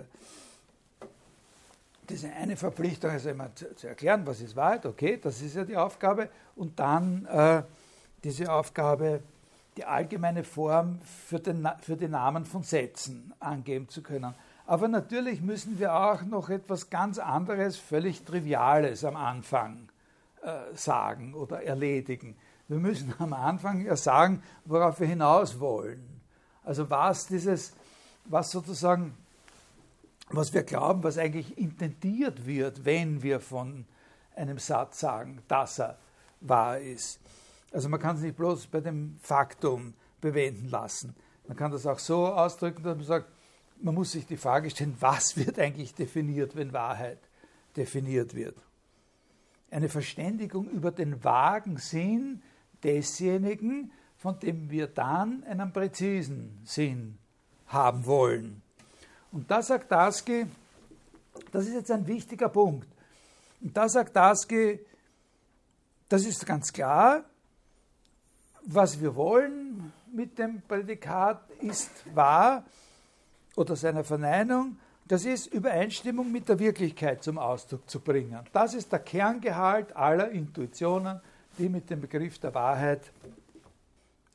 diese eine Verpflichtung, also immer zu, zu erklären, was ist Wahrheit, okay, das ist ja die Aufgabe, und dann äh, diese Aufgabe, die allgemeine Form für den, für den Namen von Sätzen angeben zu können. Aber natürlich müssen wir auch noch etwas ganz anderes, völlig Triviales am Anfang sagen oder erledigen. Wir müssen am Anfang ja sagen, worauf wir hinaus wollen. Also was dieses, was sozusagen, was wir glauben, was eigentlich intendiert wird, wenn wir von einem Satz sagen, dass er wahr ist. Also man kann es nicht bloß bei dem Faktum bewenden lassen. Man kann das auch so ausdrücken, dass man sagt, man muss sich die Frage stellen, was wird eigentlich definiert, wenn Wahrheit definiert wird. Eine Verständigung über den vagen Sinn desjenigen, von dem wir dann einen präzisen Sinn haben wollen. Und da sagt Daski, das ist jetzt ein wichtiger Punkt, und da sagt Daski, das ist ganz klar, was wir wollen mit dem Prädikat ist wahr oder seiner Verneinung. Das ist Übereinstimmung mit der Wirklichkeit zum Ausdruck zu bringen. Das ist der Kerngehalt aller Intuitionen, die mit dem Begriff der Wahrheit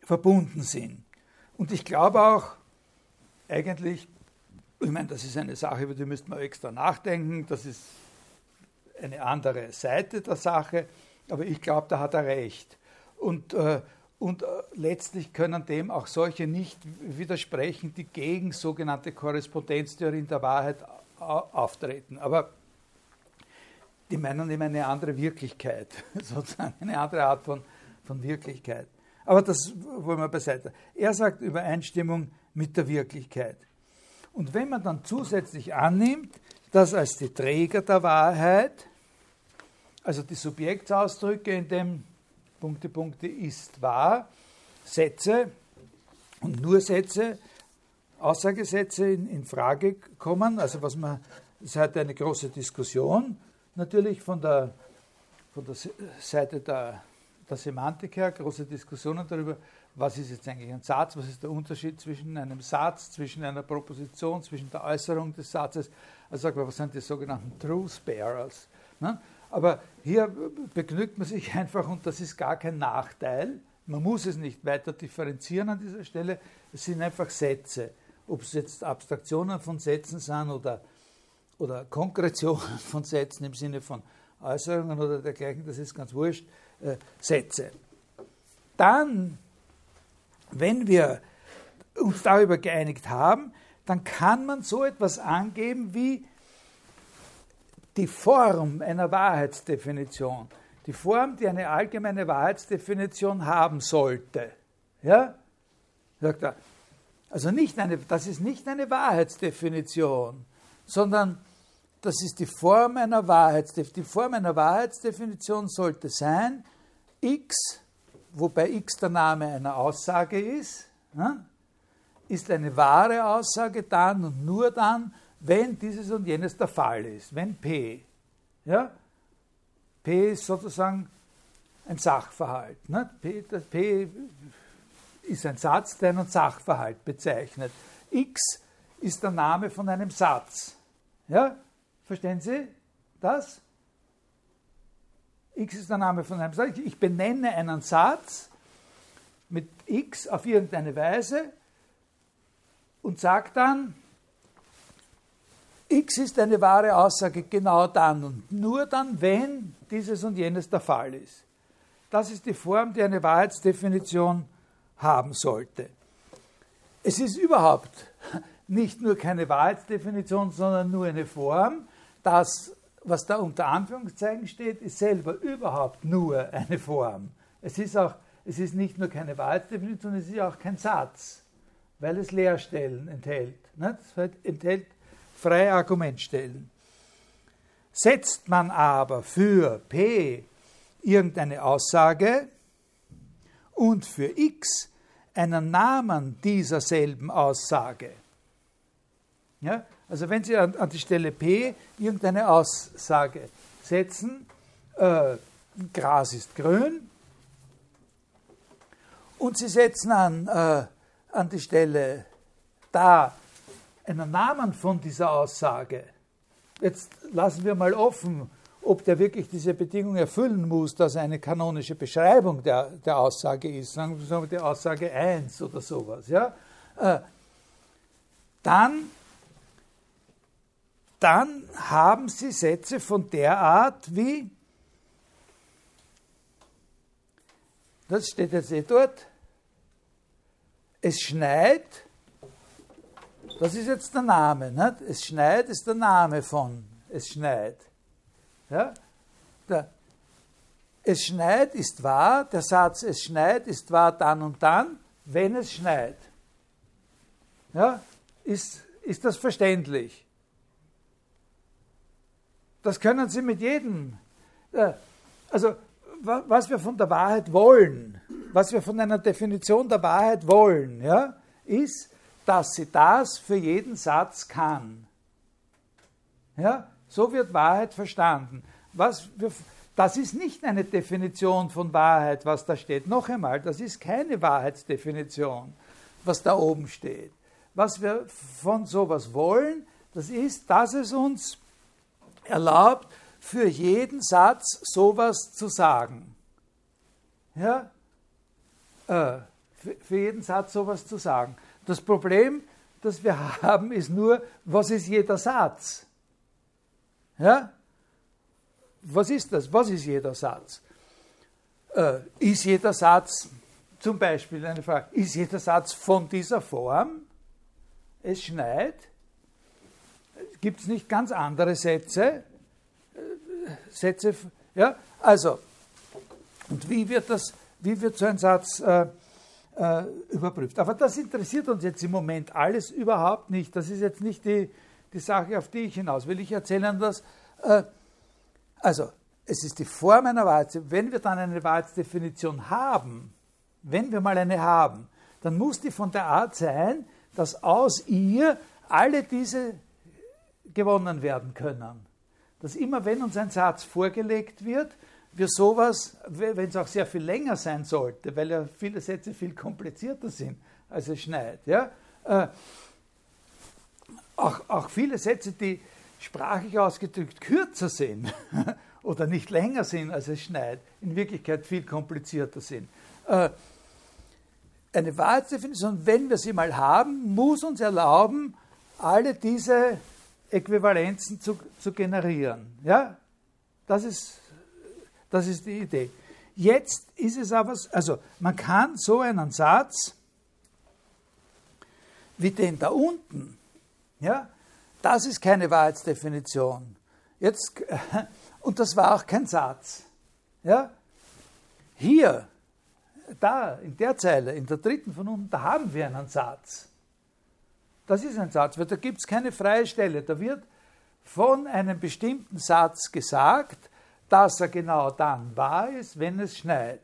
verbunden sind. Und ich glaube auch, eigentlich, ich meine, das ist eine Sache, über die müsste man extra nachdenken, das ist eine andere Seite der Sache, aber ich glaube, da hat er recht. Und, äh, und äh, letztlich können dem auch solche nicht widersprechen, die gegen sogenannte Korrespondenztheorien der Wahrheit auftreten. Aber die meinen eben eine andere Wirklichkeit, sozusagen eine andere Art von, von Wirklichkeit. Aber das wollen wir beiseite. Er sagt Übereinstimmung mit der Wirklichkeit. Und wenn man dann zusätzlich annimmt, dass als die Träger der Wahrheit, also die Subjektsausdrücke, in dem Punkte, Punkte ist wahr, Sätze und nur Sätze, Aussagesätze in, in Frage kommen, also was man, es hat eine große Diskussion, natürlich von der, von der Seite der, der Semantik her, große Diskussionen darüber, was ist jetzt eigentlich ein Satz, was ist der Unterschied zwischen einem Satz, zwischen einer Proposition, zwischen der Äußerung des Satzes, also sagt man, was sind die sogenannten Truth Bearers. Ne? Aber hier begnügt man sich einfach, und das ist gar kein Nachteil, man muss es nicht weiter differenzieren an dieser Stelle, es sind einfach Sätze. Ob es jetzt Abstraktionen von Sätzen sind oder, oder Konkretionen von Sätzen im Sinne von Äußerungen oder dergleichen, das ist ganz wurscht, äh, Sätze. Dann, wenn wir uns darüber geeinigt haben, dann kann man so etwas angeben wie die Form einer Wahrheitsdefinition. Die Form, die eine allgemeine Wahrheitsdefinition haben sollte. Ja? Sagt er. Also nicht eine, das ist nicht eine Wahrheitsdefinition, sondern das ist die Form einer Wahrheitsdefinition. Die Form einer Wahrheitsdefinition sollte sein, x, wobei x der Name einer Aussage ist, ja, ist eine wahre Aussage dann und nur dann, wenn dieses und jenes der Fall ist, wenn P. Ja, P ist sozusagen ein Sachverhalt. Ne? P, das P ist ein Satz, der einen Sachverhalt bezeichnet. X ist der Name von einem Satz. Ja? Verstehen Sie das? X ist der Name von einem Satz. Ich benenne einen Satz mit X auf irgendeine Weise und sage dann, X ist eine wahre Aussage genau dann und nur dann, wenn dieses und jenes der Fall ist. Das ist die Form, die eine Wahrheitsdefinition haben sollte. Es ist überhaupt nicht nur keine Wahrheitsdefinition, sondern nur eine Form. Das, was da unter Anführungszeichen steht, ist selber überhaupt nur eine Form. Es ist, auch, es ist nicht nur keine Wahrheitsdefinition, es ist auch kein Satz, weil es Leerstellen enthält. Es enthält freie Argumentstellen. Setzt man aber für P irgendeine Aussage und für X einen Namen dieser selben Aussage. Ja? Also wenn Sie an, an die Stelle P irgendeine Aussage setzen, äh, Gras ist grün, und Sie setzen an, äh, an die Stelle da einen Namen von dieser Aussage. Jetzt lassen wir mal offen, ob der wirklich diese Bedingung erfüllen muss, dass er eine kanonische Beschreibung der, der Aussage ist, sagen wir die Aussage eins oder sowas. Ja? Äh, dann, dann haben Sie Sätze von der Art wie, das steht jetzt eh dort, es schneit. Das ist jetzt der Name. Nicht? Es schneit ist der Name von es schneit. Ja? Der, es schneit ist wahr, der Satz es schneit ist wahr dann und dann, wenn es schneit. Ja? Ist, ist das verständlich? Das können Sie mit jedem. Äh, also, wa, was wir von der Wahrheit wollen, was wir von einer Definition der Wahrheit wollen, ja, ist, dass sie das für jeden Satz kann. Ja, so wird Wahrheit verstanden. Was wir, das ist nicht eine Definition von Wahrheit, was da steht. Noch einmal, das ist keine Wahrheitsdefinition, was da oben steht. Was wir von sowas wollen, das ist, dass es uns erlaubt, für jeden Satz sowas zu sagen. Ja? Äh, für, für jeden Satz sowas zu sagen. Das Problem, das wir haben, ist nur, was ist jeder Satz? Ja? Was ist das? Was ist jeder Satz? Äh, ist jeder Satz, zum Beispiel eine Frage, ist jeder Satz von dieser Form? Es schneit. Gibt es nicht ganz andere Sätze? Sätze, ja? Also, und wie wird das, wie wird so ein Satz äh, äh, überprüft? Aber das interessiert uns jetzt im Moment alles überhaupt nicht. Das ist jetzt nicht die, die Sache, auf die ich hinaus will. Ich erzähle Ihnen das. Äh, also, es ist die Form einer Wahrheitsdefinition. Wenn wir dann eine Wahrheitsdefinition haben, wenn wir mal eine haben, dann muss die von der Art sein, dass aus ihr alle diese gewonnen werden können. Dass immer, wenn uns ein Satz vorgelegt wird, wir sowas, wenn es auch sehr viel länger sein sollte, weil ja viele Sätze viel komplizierter sind, als es schneit, ja, äh, auch, auch viele Sätze, die sprachlich ausgedrückt kürzer sind oder nicht länger sind, als es schneit, in Wirklichkeit viel komplizierter sind. Äh, eine Wahrheitsdefinition, wenn wir sie mal haben, muss uns erlauben, alle diese Äquivalenzen zu, zu generieren. Ja? Das ist, das ist die Idee. Jetzt ist es aber, also man kann so einen Satz wie den da unten, ja, das ist keine Wahrheitsdefinition. Jetzt, und das war auch kein Satz. Ja? Hier, da, in der Zeile, in der dritten von unten, da haben wir einen Satz. Das ist ein Satz, weil da gibt es keine freie Stelle. Da wird von einem bestimmten Satz gesagt, dass er genau dann wahr ist, wenn es schneit.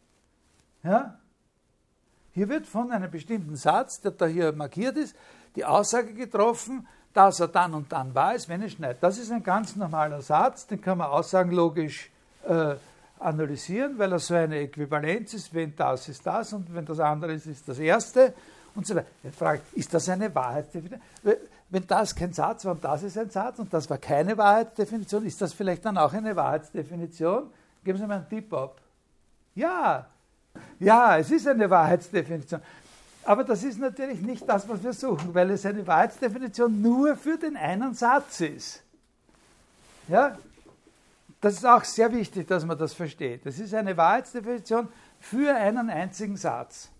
Ja? Hier wird von einem bestimmten Satz, der da hier markiert ist, die Aussage getroffen, dass er dann und dann wahr ist, wenn es schneit. Das ist ein ganz normaler Satz, den kann man aussagenlogisch äh, analysieren, weil er so eine Äquivalenz ist, wenn das ist das und wenn das andere ist, ist das erste und so weiter. Jetzt frage ich, ist das eine Wahrheitsdefinition? Wenn das kein Satz war und das ist ein Satz und das war keine Wahrheitsdefinition, ist das vielleicht dann auch eine Wahrheitsdefinition? Geben Sie mir einen Tipp ab. Ja, ja, es ist eine Wahrheitsdefinition. Aber das ist natürlich nicht das, was wir suchen, weil es eine Wahrheitsdefinition nur für den einen Satz ist. Ja? Das ist auch sehr wichtig, dass man das versteht. Das ist eine Wahrheitsdefinition für einen einzigen Satz.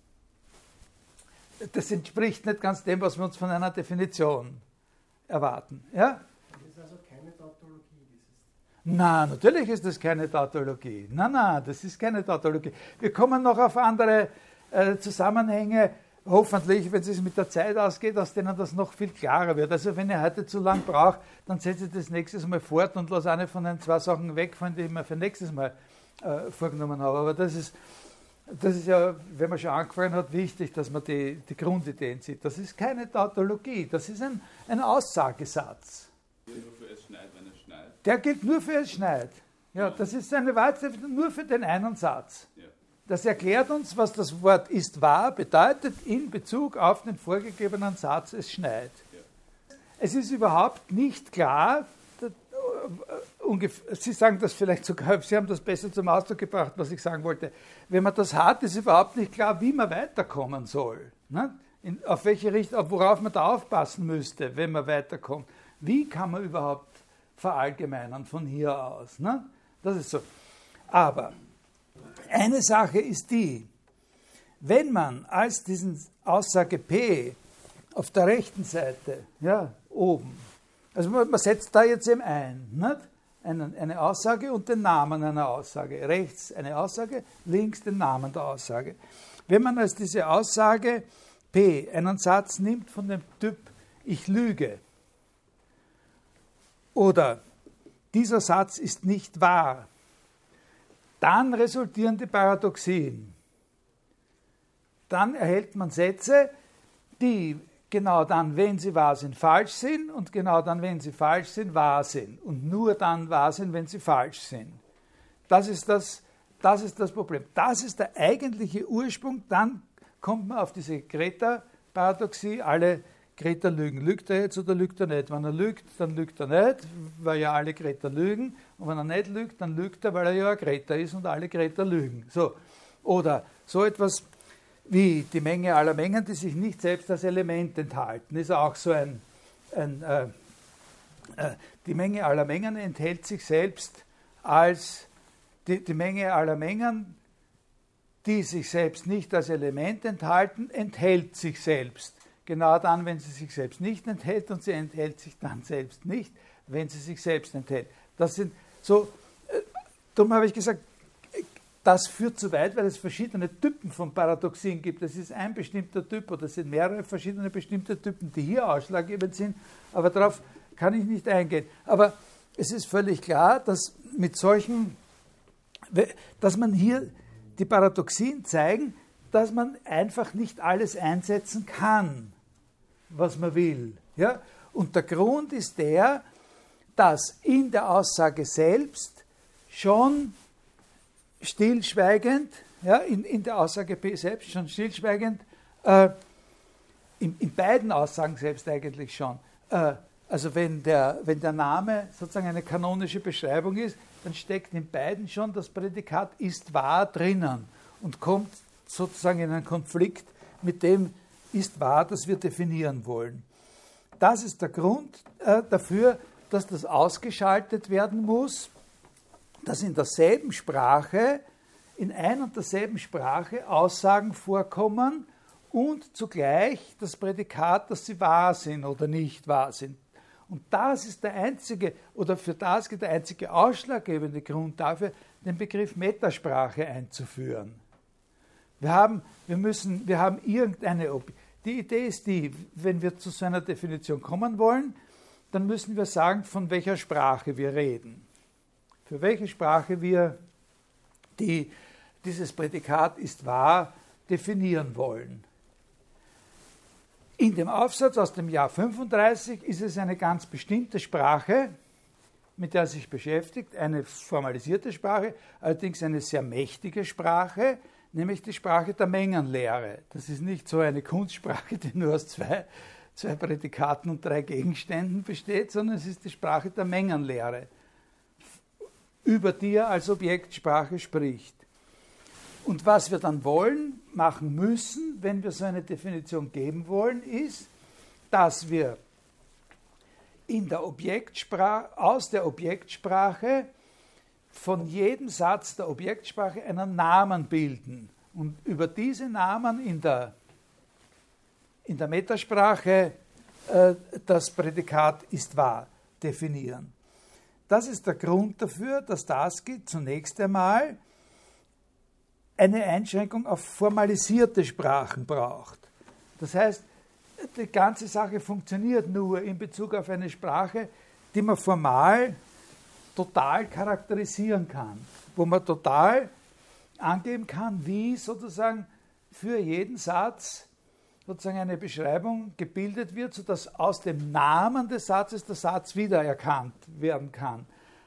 Das entspricht nicht ganz dem, was wir uns von einer Definition erwarten. Ja? Das ist also keine Tautologie. Na, natürlich ist das keine Tautologie. Na, na, das ist keine Tautologie. Wir kommen noch auf andere äh, Zusammenhänge, hoffentlich, wenn es mit der Zeit ausgeht, aus denen das noch viel klarer wird. Also wenn ihr heute zu lang braucht, dann setze ich das nächstes Mal fort und lasse eine von den zwei Sachen wegfallen, die ich mir für nächstes Mal äh, vorgenommen habe. Aber das ist, das ist ja, wenn man schon angefangen hat, wichtig, dass man die, die Grundideen sieht. Das ist keine Tautologie, das ist ein, ein Aussagesatz. Nur für es schneit, wenn es schneit. Der gilt nur für es schneit. Ja, das ist eine Wahrheitsdefinition nur für den einen Satz. Ja. Das erklärt uns, was das Wort ist wahr bedeutet in Bezug auf den vorgegebenen Satz, es schneit. Ja. Es ist überhaupt nicht klar, Sie sagen das vielleicht sogar, Sie haben das besser zum Ausdruck gebracht, was ich sagen wollte. Wenn man das hat, ist überhaupt nicht klar, wie man weiterkommen soll. Ne? In, auf welche Richtung, worauf man da aufpassen müsste, wenn man weiterkommt. Wie kann man überhaupt verallgemeinern von hier aus? Ne? Das ist so. Aber eine Sache ist die, wenn man als diesen Aussage P auf der rechten Seite, ja, oben, also man, man setzt da jetzt eben ein, nicht? Eine, eine Aussage und den Namen einer Aussage. Rechts eine Aussage, links den Namen der Aussage. Wenn man als diese Aussage P einen Satz nimmt von dem Typ ich lüge oder dieser Satz ist nicht wahr, dann resultieren die Paradoxien. Dann erhält man Sätze, die genau dann, wenn sie wahr sind, falsch sind und genau dann, wenn sie falsch sind, wahr sind. Und nur dann wahr sind, wenn sie falsch sind. Das ist das, das ist das Problem. Das ist der eigentliche Ursprung. Dann kommt man auf diese Greta-Paradoxie. Alle Greta lügen. Lügt er jetzt oder lügt er nicht? Wenn er lügt, dann lügt er nicht, weil ja alle Greta lügen. Und wenn er nicht lügt, dann lügt er, weil er ja ein Greta ist und alle Greta lügen. So. Oder so etwas wie die Menge aller Mengen, die sich nicht selbst als Element enthalten. Ist auch so ein, ein äh, äh, die Menge aller Mengen enthält sich selbst als die, die Menge aller Mengen, die sich selbst nicht als Element enthalten, enthält sich selbst. Genau dann, wenn sie sich selbst nicht enthält, und sie enthält sich dann selbst nicht, wenn sie sich selbst enthält. Das sind so, äh, darum habe ich gesagt, das führt zu weit, weil es verschiedene Typen von Paradoxien gibt. Das ist ein bestimmter Typ oder es sind mehrere verschiedene bestimmte Typen, die hier ausschlaggebend sind, aber darauf kann ich nicht eingehen. Aber es ist völlig klar, dass mit solchen, dass man hier die Paradoxien zeigen, dass man einfach nicht alles einsetzen kann, was man will. Ja? Und der Grund ist der, dass in der Aussage selbst schon stillschweigend, ja, in, in der Aussage P selbst schon stillschweigend, äh, in, in beiden Aussagen selbst eigentlich schon, äh, also wenn der, wenn der Name sozusagen eine kanonische Beschreibung ist, dann steckt in beiden schon das Prädikat ist wahr drinnen und kommt sozusagen in einen Konflikt mit dem ist wahr, das wir definieren wollen. Das ist der Grund äh, dafür, dass das ausgeschaltet werden muss, dass in derselben Sprache, in ein und derselben Sprache Aussagen vorkommen und zugleich das Prädikat, dass sie wahr sind oder nicht wahr sind. Und das ist der einzige, oder für das geht der einzige ausschlaggebende Grund dafür, den Begriff Metasprache einzuführen. Wir haben, wir müssen, wir haben irgendeine, die Idee ist die, wenn wir zu so einer Definition kommen wollen, dann müssen wir sagen, von welcher Sprache wir reden. Für welche Sprache wir die, dieses Prädikat ist wahr definieren wollen. In dem Aufsatz aus dem Jahr fünfunddreißig ist es eine ganz bestimmte Sprache, mit der er sich beschäftigt, eine formalisierte Sprache, allerdings eine sehr mächtige Sprache, nämlich die Sprache der Mengenlehre. Das ist nicht so eine Kunstsprache, die nur aus zwei, zwei Prädikaten und drei Gegenständen besteht, sondern es ist die Sprache der Mengenlehre, über die er als Objektsprache spricht. Und was wir dann wollen, machen müssen, wenn wir so eine Definition geben wollen, ist, dass wir in der Objektsprache, aus der Objektsprache von jedem Satz der Objektsprache einen Namen bilden und über diese Namen in der, in der Metasprache äh, das Prädikat ist wahr definieren. Das ist der Grund dafür, dass das geht zunächst einmal eine Einschränkung auf formalisierte Sprachen braucht. Das heißt, die ganze Sache funktioniert nur in Bezug auf eine Sprache, die man formal total charakterisieren kann, wo man total angeben kann, wie sozusagen für jeden Satz sozusagen eine Beschreibung gebildet wird, sodass aus dem Namen des Satzes der Satz wiedererkannt werden kann.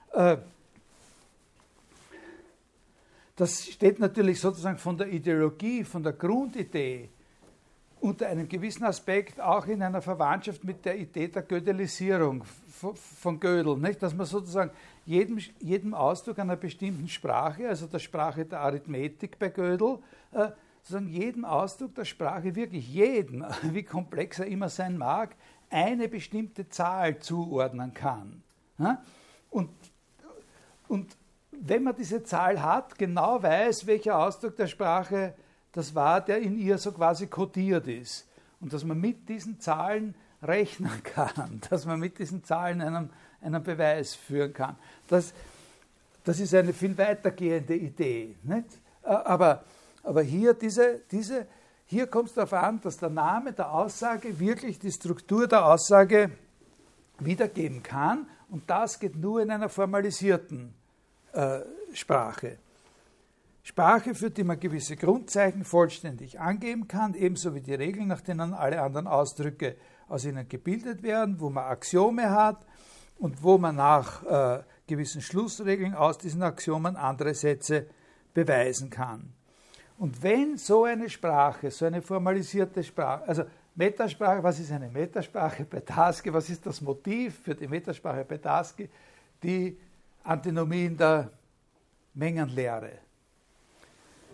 Das steht natürlich sozusagen von der Ideologie, von der Grundidee unter einem gewissen Aspekt auch in einer Verwandtschaft mit der Idee der Gödelisierung von Gödel, nicht? Dass man sozusagen jedem, jedem Ausdruck einer bestimmten Sprache, also der Sprache der Arithmetik bei Gödel, äh, sozusagen jedem Ausdruck der Sprache, wirklich jeden, wie komplex er immer sein mag, eine bestimmte Zahl zuordnen kann. Ja? Und, und wenn man diese Zahl hat, genau weiß, welcher Ausdruck der Sprache das war, der in ihr so quasi kodiert ist. Und dass man mit diesen Zahlen rechnen kann, dass man mit diesen Zahlen einen, einen Beweis führen kann. Das, das ist eine viel weitergehende Idee. Nicht? Aber, aber hier, diese, diese, hier kommt es darauf an, dass der Name der Aussage wirklich die Struktur der Aussage wiedergeben kann. Und das geht nur in einer formalisierten äh, Sprache. Sprache, für die man gewisse Grundzeichen vollständig angeben kann, ebenso wie die Regeln, nach denen alle anderen Ausdrücke aus ihnen gebildet werden, wo man Axiome hat und wo man nach äh, gewissen Schlussregeln aus diesen Axiomen andere Sätze beweisen kann. Und wenn so eine Sprache, so eine formalisierte Sprache, also Metasprache, was ist eine Metasprache bei Tarski, was ist das Motiv für die Metasprache bei Tarski? Die Antinomien der Mengenlehre.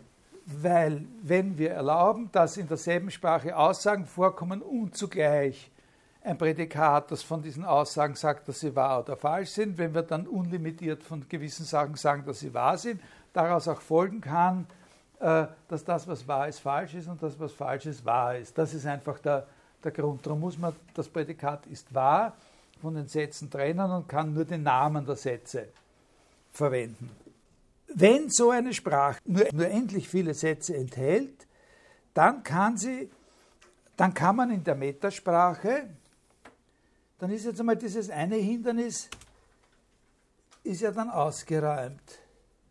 weil wenn wir erlauben, dass in derselben Sprache Aussagen vorkommen und zugleich ein Prädikat, das von diesen Aussagen sagt, dass sie wahr oder falsch sind, wenn wir dann unlimitiert von gewissen Sachen sagen, dass sie wahr sind, daraus auch folgen kann, dass das, was wahr ist, falsch ist und das, was falsch ist, wahr ist. Das ist einfach der, der Grund. Darum muss man das Prädikat ist wahr von den Sätzen trennen und kann nur den Namen der Sätze verwenden. Wenn so eine Sprache nur, nur endlich viele Sätze enthält, dann kann sie, dann kann man in der Metasprache, dann ist jetzt einmal dieses eine Hindernis, ist ja dann ausgeräumt.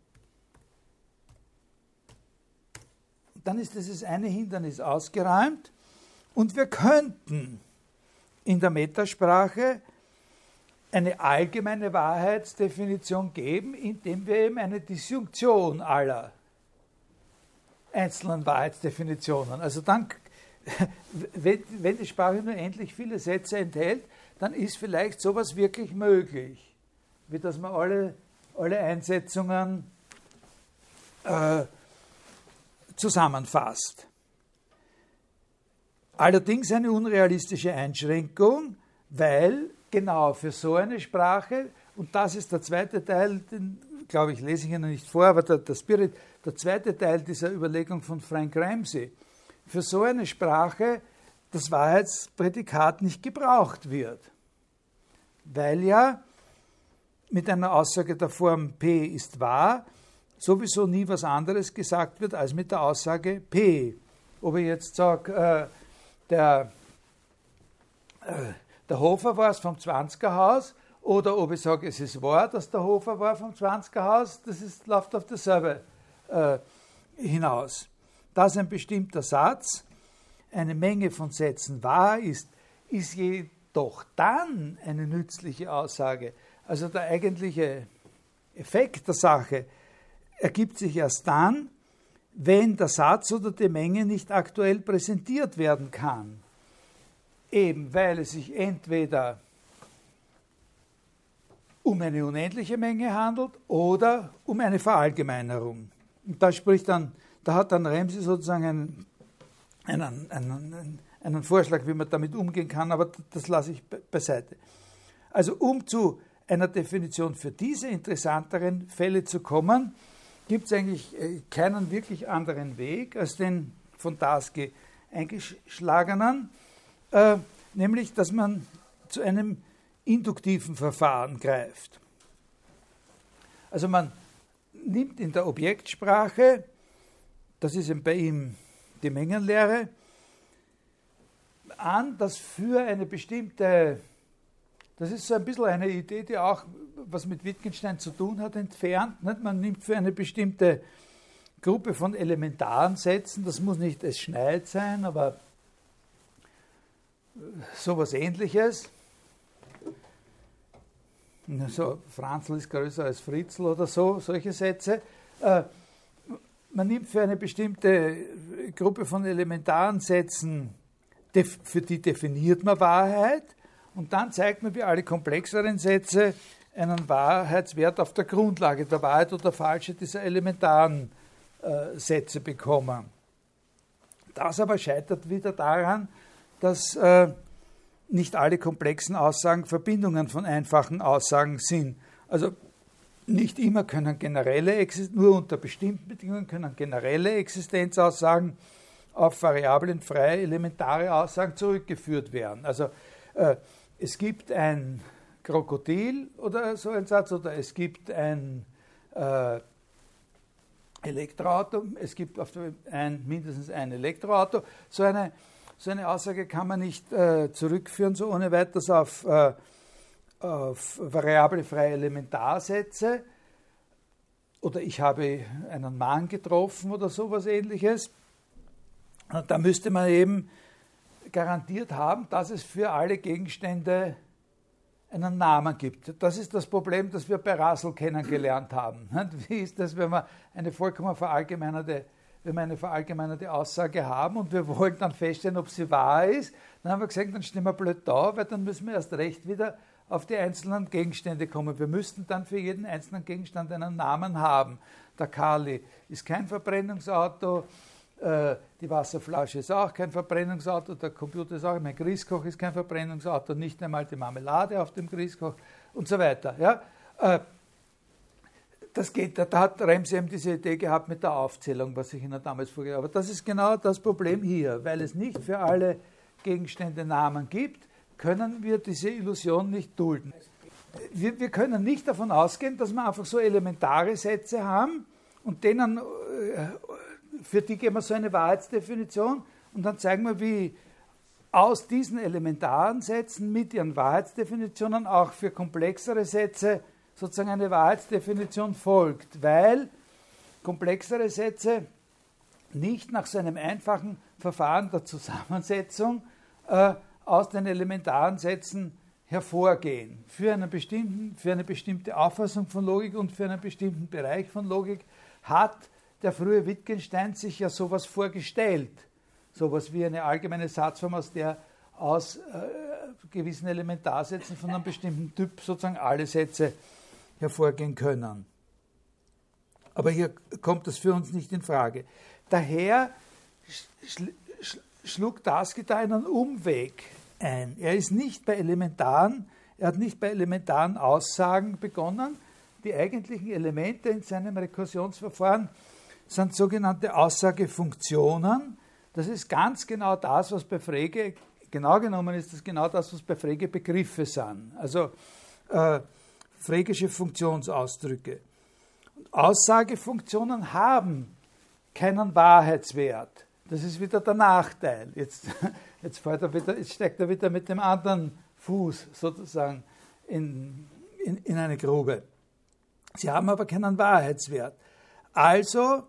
Dann ist dieses eine Hindernis ausgeräumt und wir könnten in der Metasprache eine allgemeine Wahrheitsdefinition geben, indem wir eben eine Disjunktion aller einzelnen Wahrheitsdefinitionen, also dann, wenn, wenn die Sprache nur endlich viele Sätze enthält, dann ist vielleicht sowas wirklich möglich, wie dass man alle, alle Einsetzungen äh, zusammenfasst. Allerdings eine unrealistische Einschränkung, weil genau für so eine Sprache, und das ist der zweite Teil, den, glaube ich, lese ich Ihnen nicht vor, aber der, der Spirit, der zweite Teil dieser Überlegung von Frank Ramsey, für so eine Sprache das Wahrheitsprädikat nicht gebraucht wird, weil ja mit einer Aussage der Form P ist wahr sowieso nie was anderes gesagt wird als mit der Aussage P. Ob ich jetzt sage, äh, der, äh, der Hofer war es vom Zwanzigerhaus, oder ob ich sage, es ist wahr, dass der Hofer war vom Zwanzigerhaus, das ist, läuft auf dasselbe äh, hinaus. Dass ein bestimmter Satz eine Menge von Sätzen wahr ist, ist jedoch dann eine nützliche Aussage. Also der eigentliche Effekt der Sache ergibt sich erst dann, wenn der Satz oder die Menge nicht aktuell präsentiert werden kann. Eben weil es sich entweder um eine unendliche Menge handelt oder um eine Verallgemeinerung. Und da spricht dann, da hat dann Ramsey sozusagen einen, einen, einen, einen Vorschlag, wie man damit umgehen kann, aber das lasse ich beiseite. Also um zu einer Definition für diese interessanteren Fälle zu kommen, gibt es eigentlich keinen wirklich anderen Weg als den von Darsky eingeschlagenen, äh, nämlich, dass man zu einem induktiven Verfahren greift. Also man nimmt in der Objektsprache, das ist eben bei ihm die Mengenlehre, an, dass für eine bestimmte, das ist so ein bisschen eine Idee, die auch was mit Wittgenstein zu tun hat, entfernt. Nicht? Man nimmt für eine bestimmte Gruppe von elementaren Sätzen, das muss nicht es schneit sein, aber sowas Ähnliches. So, Franzl ist größer als Fritzl oder so, solche Sätze. Äh, man nimmt für eine bestimmte Gruppe von elementaren Sätzen, für die definiert man Wahrheit, und dann zeigt man, wie alle komplexeren Sätze einen Wahrheitswert auf der Grundlage der Wahrheit oder Falsche dieser elementaren äh, Sätze bekommen. Das aber scheitert wieder daran, dass äh, nicht alle komplexen Aussagen Verbindungen von einfachen Aussagen sind. Also nicht immer können generelle, nur unter bestimmten Bedingungen können generelle Existenzaussagen auf variablenfreie elementare Aussagen zurückgeführt werden. Also äh, es gibt ein Krokodil oder so ein Satz, oder es gibt ein äh, Elektroauto, es gibt auf der, ein, mindestens ein Elektroauto. So eine, so eine Aussage kann man nicht äh, zurückführen, so ohne weiteres auf, äh, auf variablefreie Elementarsätze, oder ich habe einen Mann getroffen oder sowas Ähnliches. Und da müsste man eben garantiert haben, dass es für alle Gegenstände einen Namen gibt. Das ist das Problem, das wir bei Russell kennengelernt haben. Wie ist das, wenn wir eine vollkommen verallgemeinerte, wenn wir eine verallgemeinerte Aussage haben und wir wollen dann feststellen, ob sie wahr ist? Dann haben wir gesagt, dann stehen wir blöd da, weil dann müssen wir erst recht wieder auf die einzelnen Gegenstände kommen. Wir müssten dann für jeden einzelnen Gegenstand einen Namen haben. Der Kali ist kein Verbrennungsauto, äh, die Wasserflasche ist auch kein Verbrennungsauto, der Computer ist auch, mein Grießkoch ist kein Verbrennungsauto, nicht einmal die Marmelade auf dem Grießkoch und so weiter. Ja? Äh, das geht, da hat Rems eben diese Idee gehabt mit der Aufzählung, was ich Ihnen damals vorgestellt habe. Aber das ist genau das Problem hier, weil es nicht für alle Gegenstände Namen gibt, können wir diese Illusion nicht dulden. Wir, wir können nicht davon ausgehen, dass wir einfach so elementare Sätze haben und denen, für die geben wir so eine Wahrheitsdefinition und dann zeigen wir, wie aus diesen elementaren Sätzen mit ihren Wahrheitsdefinitionen auch für komplexere Sätze sozusagen eine Wahrheitsdefinition folgt, weil komplexere Sätze nicht nach so einem einfachen Verfahren der Zusammensetzung äh, aus den elementaren Sätzen hervorgehen. Für, einen bestimmten, für eine bestimmte Auffassung von Logik und für einen bestimmten Bereich von Logik hat der frühe Wittgenstein sich ja sowas vorgestellt. Sowas wie eine allgemeine Satzform, aus der aus äh, gewissen Elementarsätzen von einem bestimmten Typ sozusagen alle Sätze hervorgehen können. Aber hier kommt das für uns nicht in Frage. Daher schl schl schlug Darsky da einen Umweg ein. Er ist nicht bei elementaren, er hat nicht bei elementaren Aussagen begonnen. Die eigentlichen Elemente in seinem Rekursionsverfahren sind sogenannte Aussagefunktionen. Das ist ganz genau das, was bei Frege, genau genommen ist das genau das, was bei Frege Begriffe sind. Also äh, fregesche Funktionsausdrücke. Und Aussagefunktionen haben keinen Wahrheitswert. Das ist wieder der Nachteil. Jetzt, jetzt, fällt er wieder, jetzt steigt er wieder mit dem anderen Fuß sozusagen in, in, in eine Grube. Sie haben aber keinen Wahrheitswert. Also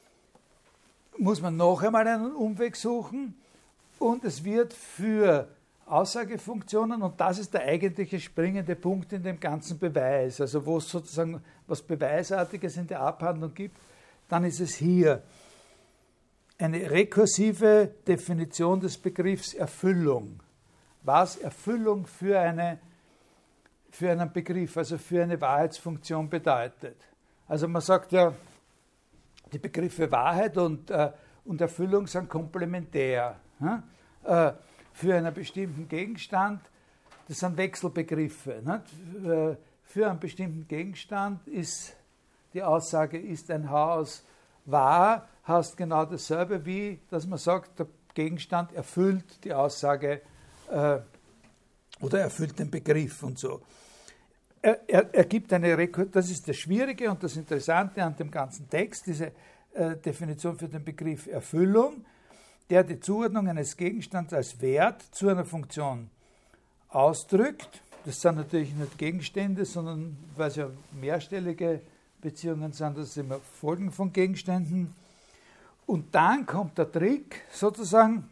muss man noch einmal einen Umweg suchen und es wird für Aussagefunktionen, und das ist der eigentliche springende Punkt in dem ganzen Beweis, also wo es sozusagen was Beweisartiges in der Abhandlung gibt, dann ist es hier eine rekursive Definition des Begriffs Erfüllung. Was Erfüllung für, eine, für einen Begriff, also für eine Wahrheitsfunktion bedeutet. Also man sagt ja, die Begriffe Wahrheit und, äh, und Erfüllung sind komplementär. Äh, für einen bestimmten Gegenstand, das sind Wechselbegriffe. Nicht? Äh, für einen bestimmten Gegenstand ist die Aussage, ist ein Haus wahr, heißt genau dasselbe, wie dass man sagt, der Gegenstand erfüllt die Aussage äh, oder erfüllt den Begriff und so. Er, er, er gibt eine Rekur- das ist das Schwierige und das Interessante an dem ganzen Text, diese äh, Definition für den Begriff Erfüllung, der die Zuordnung eines Gegenstands als Wert zu einer Funktion ausdrückt. Das sind natürlich nicht Gegenstände, sondern weil es ja mehrstellige Beziehungen sind, das sind immer Folgen von Gegenständen. Und dann kommt der Trick, sozusagen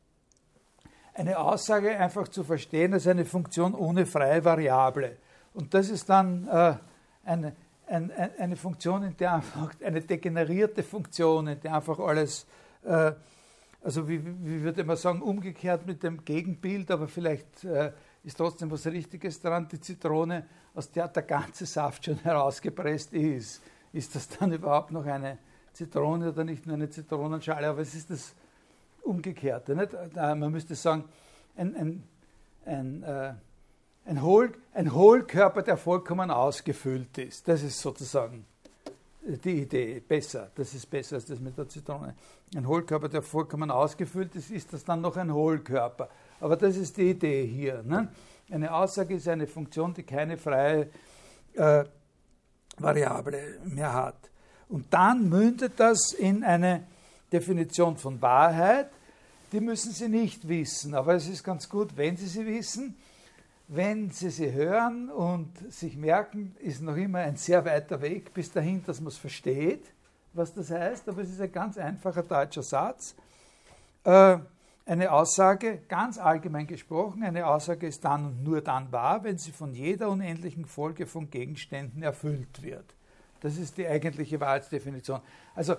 eine Aussage einfach zu verstehen als eine Funktion ohne freie Variable. Und das ist dann äh, eine, ein, eine Funktion, in der einfach eine degenerierte Funktion, in der einfach alles, äh, also wie, wie würde man sagen, umgekehrt mit dem Gegenbild, aber vielleicht äh, ist trotzdem was Richtiges dran, die Zitrone, aus der der ganze Saft schon herausgepresst ist. Ist das dann überhaupt noch eine Zitrone oder nicht nur eine Zitronenschale? Aber es ist das Umgekehrte. Nicht? Man müsste sagen, ein, ein, ein, äh, ein, Hohl, ein Hohlkörper, der vollkommen ausgefüllt ist. Das ist sozusagen die Idee. Besser. Das ist besser als das mit der Zitrone. Ein Hohlkörper, der vollkommen ausgefüllt ist, ist das dann noch ein Hohlkörper. Aber das ist die Idee hier. Ne? Eine Aussage ist eine Funktion, die keine freie äh, Variable mehr hat. Und dann mündet das in eine Definition von Wahrheit. Die müssen Sie nicht wissen, aber es ist ganz gut, wenn Sie sie wissen. Wenn Sie sie hören und sich merken, ist noch immer ein sehr weiter Weg bis dahin, dass man es versteht, was das heißt. Aber es ist ein ganz einfacher deutscher Satz. Äh, Eine Aussage, ganz allgemein gesprochen, eine Aussage ist dann und nur dann wahr, wenn sie von jeder unendlichen Folge von Gegenständen erfüllt wird. Das ist die eigentliche Wahrheitsdefinition. Also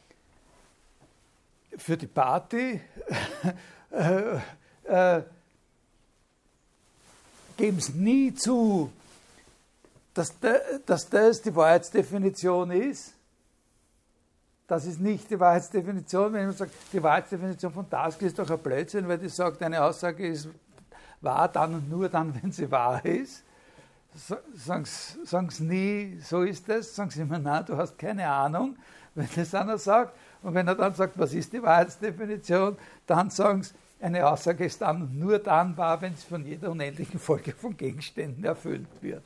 für die Party äh, äh, geben es nie zu, dass, de, dass das die Wahrheitsdefinition ist. Das ist nicht die Wahrheitsdefinition. Wenn man sagt, die Wahrheitsdefinition von Daskal ist doch ein Blödsinn, weil die sagt, eine Aussage ist wahr dann und nur dann, wenn sie wahr ist. Sagen sie nie, so ist es. Sagen sie immer, nein, du hast keine Ahnung, wenn das einer sagt. Und wenn er dann sagt, was ist die Wahrheitsdefinition, dann sagen sie, eine Aussage ist dann und nur dann wahr, wenn sie von jeder unendlichen Folge von Gegenständen erfüllt wird.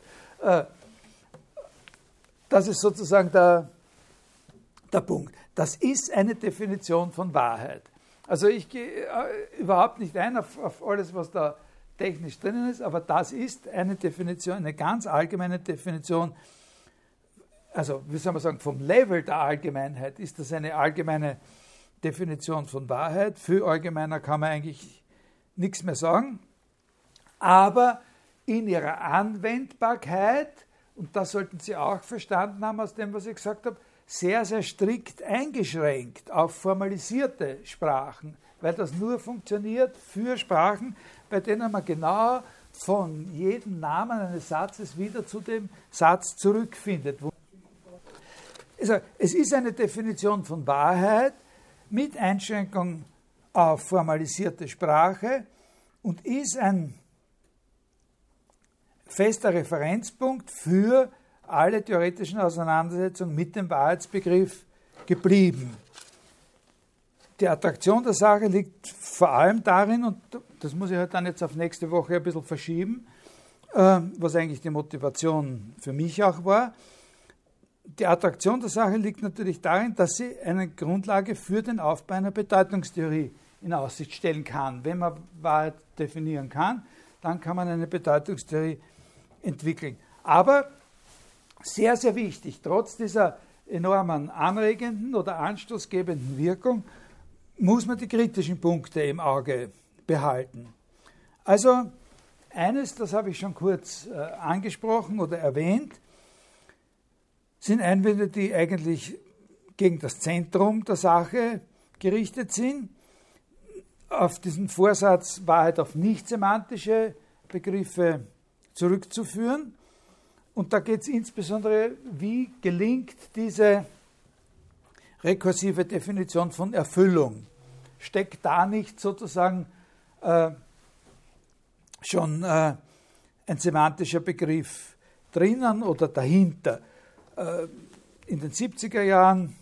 Das ist sozusagen der, der Punkt. Das ist eine Definition von Wahrheit. Also ich gehe überhaupt nicht ein auf, auf alles, was da technisch drinnen ist, aber das ist eine Definition, eine ganz allgemeine Definition. Also, wie soll man sagen, vom Level der Allgemeinheit ist das eine allgemeine Definition von Wahrheit. Viel allgemeiner kann man eigentlich nichts mehr sagen. Aber in ihrer Anwendbarkeit, und das sollten Sie auch verstanden haben aus dem, was ich gesagt habe, sehr, sehr strikt eingeschränkt auf formalisierte Sprachen, weil das nur funktioniert für Sprachen, bei denen man genau von jedem Namen eines Satzes wieder zu dem Satz zurückfindet. Also, es ist eine Definition von Wahrheit mit Einschränkung auf formalisierte Sprache und ist ein fester Referenzpunkt für alle theoretischen Auseinandersetzungen mit dem Wahrheitsbegriff geblieben. Die Attraktion der Sache liegt vor allem darin, und das muss ich halt dann jetzt auf nächste Woche ein bisschen verschieben, was eigentlich die Motivation für mich auch war. Die Attraktion der Sache liegt natürlich darin, dass sie eine Grundlage für den Aufbau einer Bedeutungstheorie in Aussicht stellen kann. Wenn man Wahrheit definieren kann, dann kann man eine Bedeutungstheorie entwickeln. Aber sehr, sehr wichtig, trotz dieser enormen anregenden oder anstoßgebenden Wirkung, muss man die kritischen Punkte im Auge behalten. Also eines, das habe ich schon kurz äh, angesprochen oder erwähnt, sind Einwände, die eigentlich gegen das Zentrum der Sache gerichtet sind, auf diesen Vorsatz Wahrheit auf nicht-semantische Begriffe zurückzuführen. Und da geht es insbesondere, wie gelingt diese rekursive Definition von Erfüllung? Steckt da nicht sozusagen äh, schon äh, ein semantischer Begriff drinnen oder dahinter? Äh, in den siebziger Jahren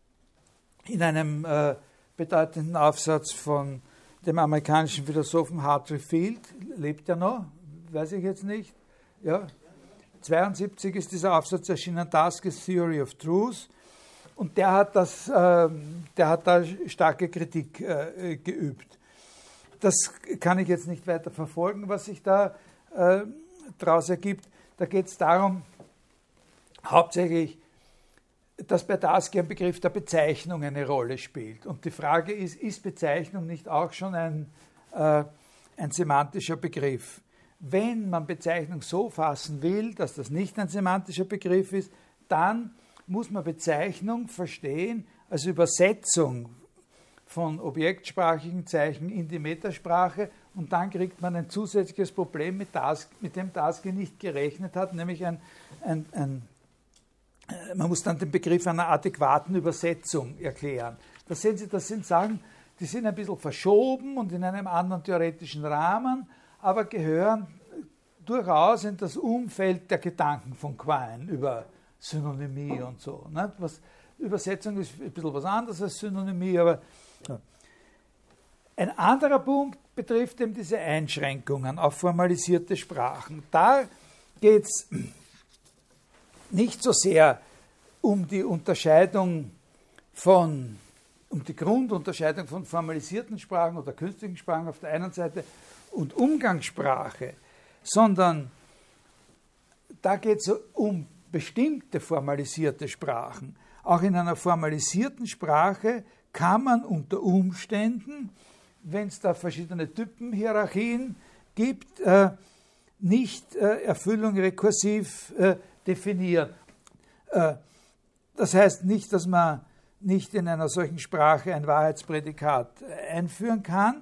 in einem äh, bedeutenden Aufsatz von dem amerikanischen Philosophen Hartree Field, lebt er noch, weiß ich jetzt nicht, ja, zweiundsiebzig ist dieser Aufsatz erschienen, Daskal's Theory of Truth, und der hat, das, äh, der hat da starke Kritik äh, geübt. Das kann ich jetzt nicht weiter verfolgen, was sich da äh, daraus ergibt. Da geht es darum, hauptsächlich, dass bei Daskal ein Begriff der Bezeichnung eine Rolle spielt. Und die Frage ist, ist Bezeichnung nicht auch schon ein, äh, ein semantischer Begriff? Wenn man Bezeichnung so fassen will, dass das nicht ein semantischer Begriff ist, dann muss man Bezeichnung verstehen als Übersetzung von objektsprachigen Zeichen in die Metasprache, und dann kriegt man ein zusätzliches Problem, mit, das, mit dem Daskal nicht gerechnet hat, nämlich ein, ein, ein, man muss dann den Begriff einer adäquaten Übersetzung erklären. Das sehen Sie, das sind Sachen, die sind ein bisschen verschoben und in einem anderen theoretischen Rahmen, aber gehören durchaus in das Umfeld der Gedanken von Quine über Synonymie und so. Nicht? Was, Übersetzung ist ein bisschen was anderes als Synonymie, aber ja. Ein anderer Punkt betrifft eben diese Einschränkungen auf formalisierte Sprachen. Da geht es nicht so sehr um die Unterscheidung von, um die Grundunterscheidung von formalisierten Sprachen oder künstlichen Sprachen auf der einen Seite und Umgangssprache, sondern da geht es um bestimmte formalisierte Sprachen. Auch in einer formalisierten Sprache kann man unter Umständen, wenn es da verschiedene Typenhierarchien gibt, äh, nicht äh, Erfüllung rekursiv äh, definieren. Äh, das heißt nicht, dass man nicht in einer solchen Sprache ein Wahrheitsprädikat einführen kann,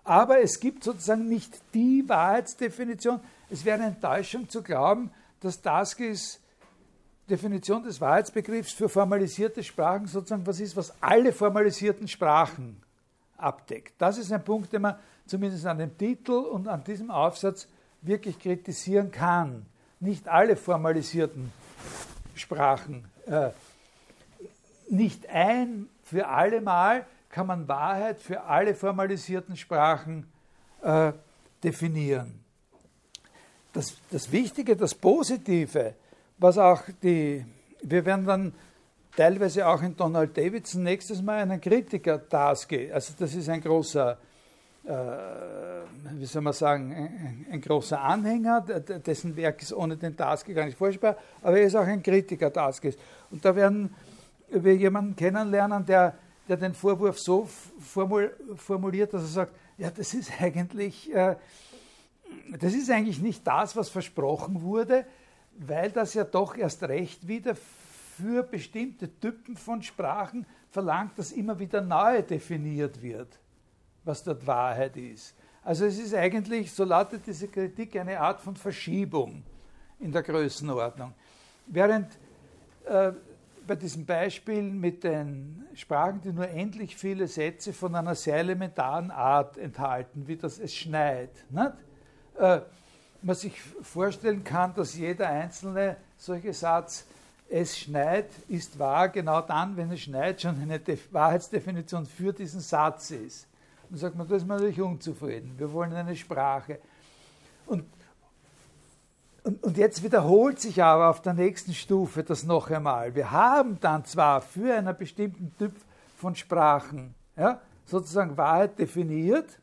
Aber es gibt sozusagen nicht die Wahrheitsdefinition. Es wäre eine Enttäuschung zu glauben, dass Darskys Definition des Wahrheitsbegriffs für formalisierte Sprachen sozusagen was ist, was alle formalisierten Sprachen abdeckt. Das ist ein Punkt, den man zumindest an dem Titel und an diesem Aufsatz wirklich kritisieren kann. Nicht alle formalisierten Sprachen. Äh, nicht ein für alle Mal kann man Wahrheit für alle formalisierten Sprachen äh, definieren. Das, das Wichtige, das Positive, was auch die, wir werden dann teilweise auch in Donald Davidson nächstes Mal einen Kritiker Darsky, also das ist ein großer, äh, wie soll man sagen, ein, ein großer Anhänger, dessen Werk ist ohne den Darsky gar nicht vorstellbar, aber er ist auch ein Kritiker Darskys. Und da werden wir jemanden kennenlernen, der, der den Vorwurf so formul, formuliert, dass er sagt, ja, das ist eigentlich, äh, das ist eigentlich nicht das, was versprochen wurde, weil das ja doch erst recht wieder für bestimmte Typen von Sprachen verlangt, dass immer wieder neu definiert wird, was dort Wahrheit ist. Also es ist eigentlich, so lautet diese Kritik, eine Art von Verschiebung in der Größenordnung. Während äh, bei diesem Beispiel mit den Sprachen, die nur endlich viele Sätze von einer sehr elementaren Art enthalten, wie das es schneit, nicht? Äh, man sich vorstellen kann, dass jeder einzelne solche Satz, es schneit, ist wahr, genau dann, wenn es schneit, schon eine Def- Wahrheitsdefinition für diesen Satz ist. Dann sagt man, da ist man natürlich unzufrieden. Wir wollen eine Sprache. Und, und, und jetzt wiederholt sich aber auf der nächsten Stufe das noch einmal. Wir haben dann zwar für einen bestimmten Typ von Sprachen ja, sozusagen Wahrheit definiert,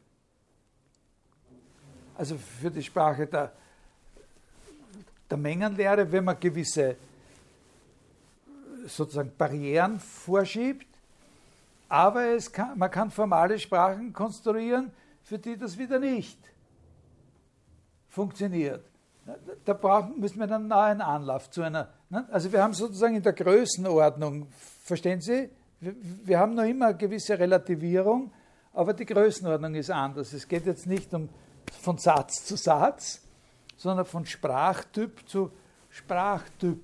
also für die Sprache der, der Mengenlehre, wenn man gewisse sozusagen Barrieren vorschiebt, aber es kann, man kann formale Sprachen konstruieren, für die das wieder nicht funktioniert. Da brauchen, müssen wir einen neuen Anlauf zu einer, ne? Also wir haben sozusagen in der Größenordnung, verstehen Sie, wir, wir haben noch immer eine gewisse Relativierung, aber die Größenordnung ist anders. Es geht jetzt nicht um von Satz zu Satz, sondern von Sprachtyp zu Sprachtyp.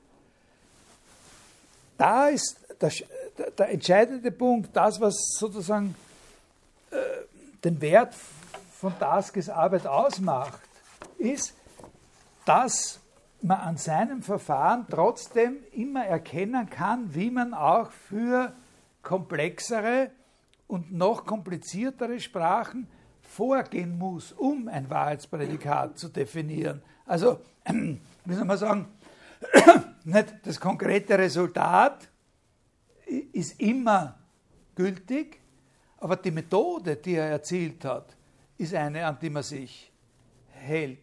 Da ist der, der entscheidende Punkt, das, was sozusagen äh, den Wert von Darskys Arbeit ausmacht, ist, dass man an seinem Verfahren trotzdem immer erkennen kann, wie man auch für komplexere und noch kompliziertere Sprachen vorgehen muss, um ein Wahrheitsprädikat zu definieren. Also, wie soll man sagen, nicht das konkrete Resultat ist immer gültig, aber die Methode, die er erzielt hat, ist eine, an die man sich hält.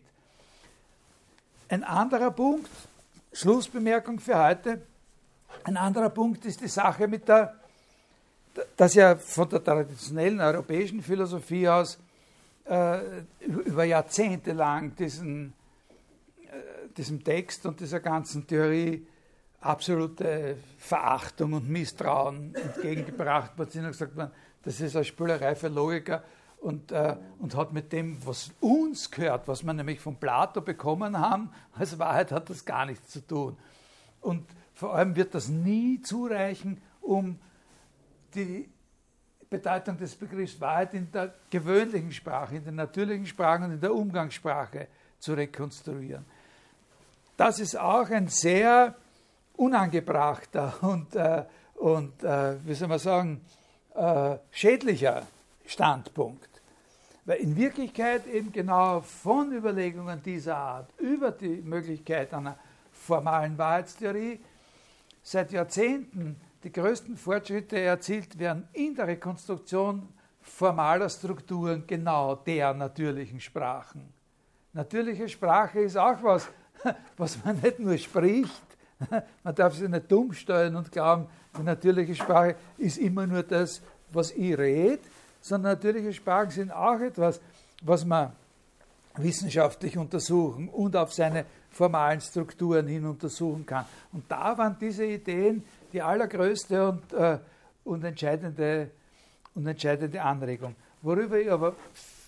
Ein anderer Punkt, Schlussbemerkung für heute, ein anderer Punkt ist die Sache mit der, dass ja von der traditionellen europäischen Philosophie aus äh, über Jahrzehnte lang diesen, äh, diesem Text und dieser ganzen Theorie absolute Verachtung und Misstrauen entgegengebracht wird. Und gesagt worden, das ist eine Spülerei für Logiker und, äh, und hat mit dem, was uns gehört, was wir nämlich von Plato bekommen haben, als Wahrheit hat das gar nichts zu tun. Und vor allem wird das nie zureichen, um die Bedeutung des Begriffs Wahrheit in der gewöhnlichen Sprache, in den natürlichen Sprachen und in der Umgangssprache zu rekonstruieren. Das ist auch ein sehr unangebrachter und, äh, und äh, wie soll man sagen, äh, schädlicher Standpunkt. Weil in Wirklichkeit eben genau von Überlegungen dieser Art über die Möglichkeit einer formalen Wahrheitstheorie seit Jahrzehnten die größten Fortschritte erzielt werden in der Rekonstruktion formaler Strukturen genau der natürlichen Sprachen. Natürliche Sprache ist auch was, was man nicht nur spricht, man darf sich nicht dumm stellen und glauben, die natürliche Sprache ist immer nur das, was ich rede, sondern natürliche Sprachen sind auch etwas, was man wissenschaftlich untersuchen und auf seine formalen Strukturen hin untersuchen kann. Und da waren diese Ideen die allergrößte und, äh, und, entscheidende, und entscheidende Anregung. Worüber ich aber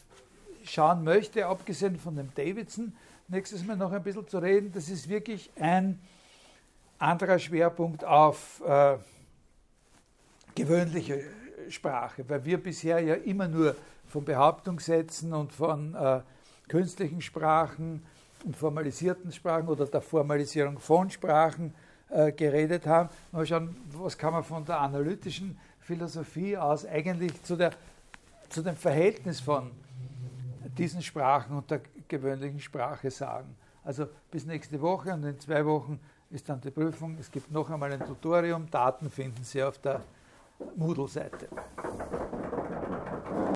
schauen möchte, abgesehen von dem Davidson, nächstes Mal noch ein bisschen zu reden, das ist wirklich ein anderer Schwerpunkt auf äh, gewöhnliche Sprache, weil wir bisher ja immer nur von Behauptungssätzen und von äh, künstlichen Sprachen und formalisierten Sprachen oder der Formalisierung von Sprachen äh, geredet haben. Mal schauen, was kann man von der analytischen Philosophie aus eigentlich zu, der, zu dem Verhältnis von diesen Sprachen und der gewöhnlichen Sprache sagen. Also bis nächste Woche und in zwei Wochen ist dann die Prüfung. Es gibt noch einmal ein Tutorium. Daten finden Sie auf der Moodle-Seite.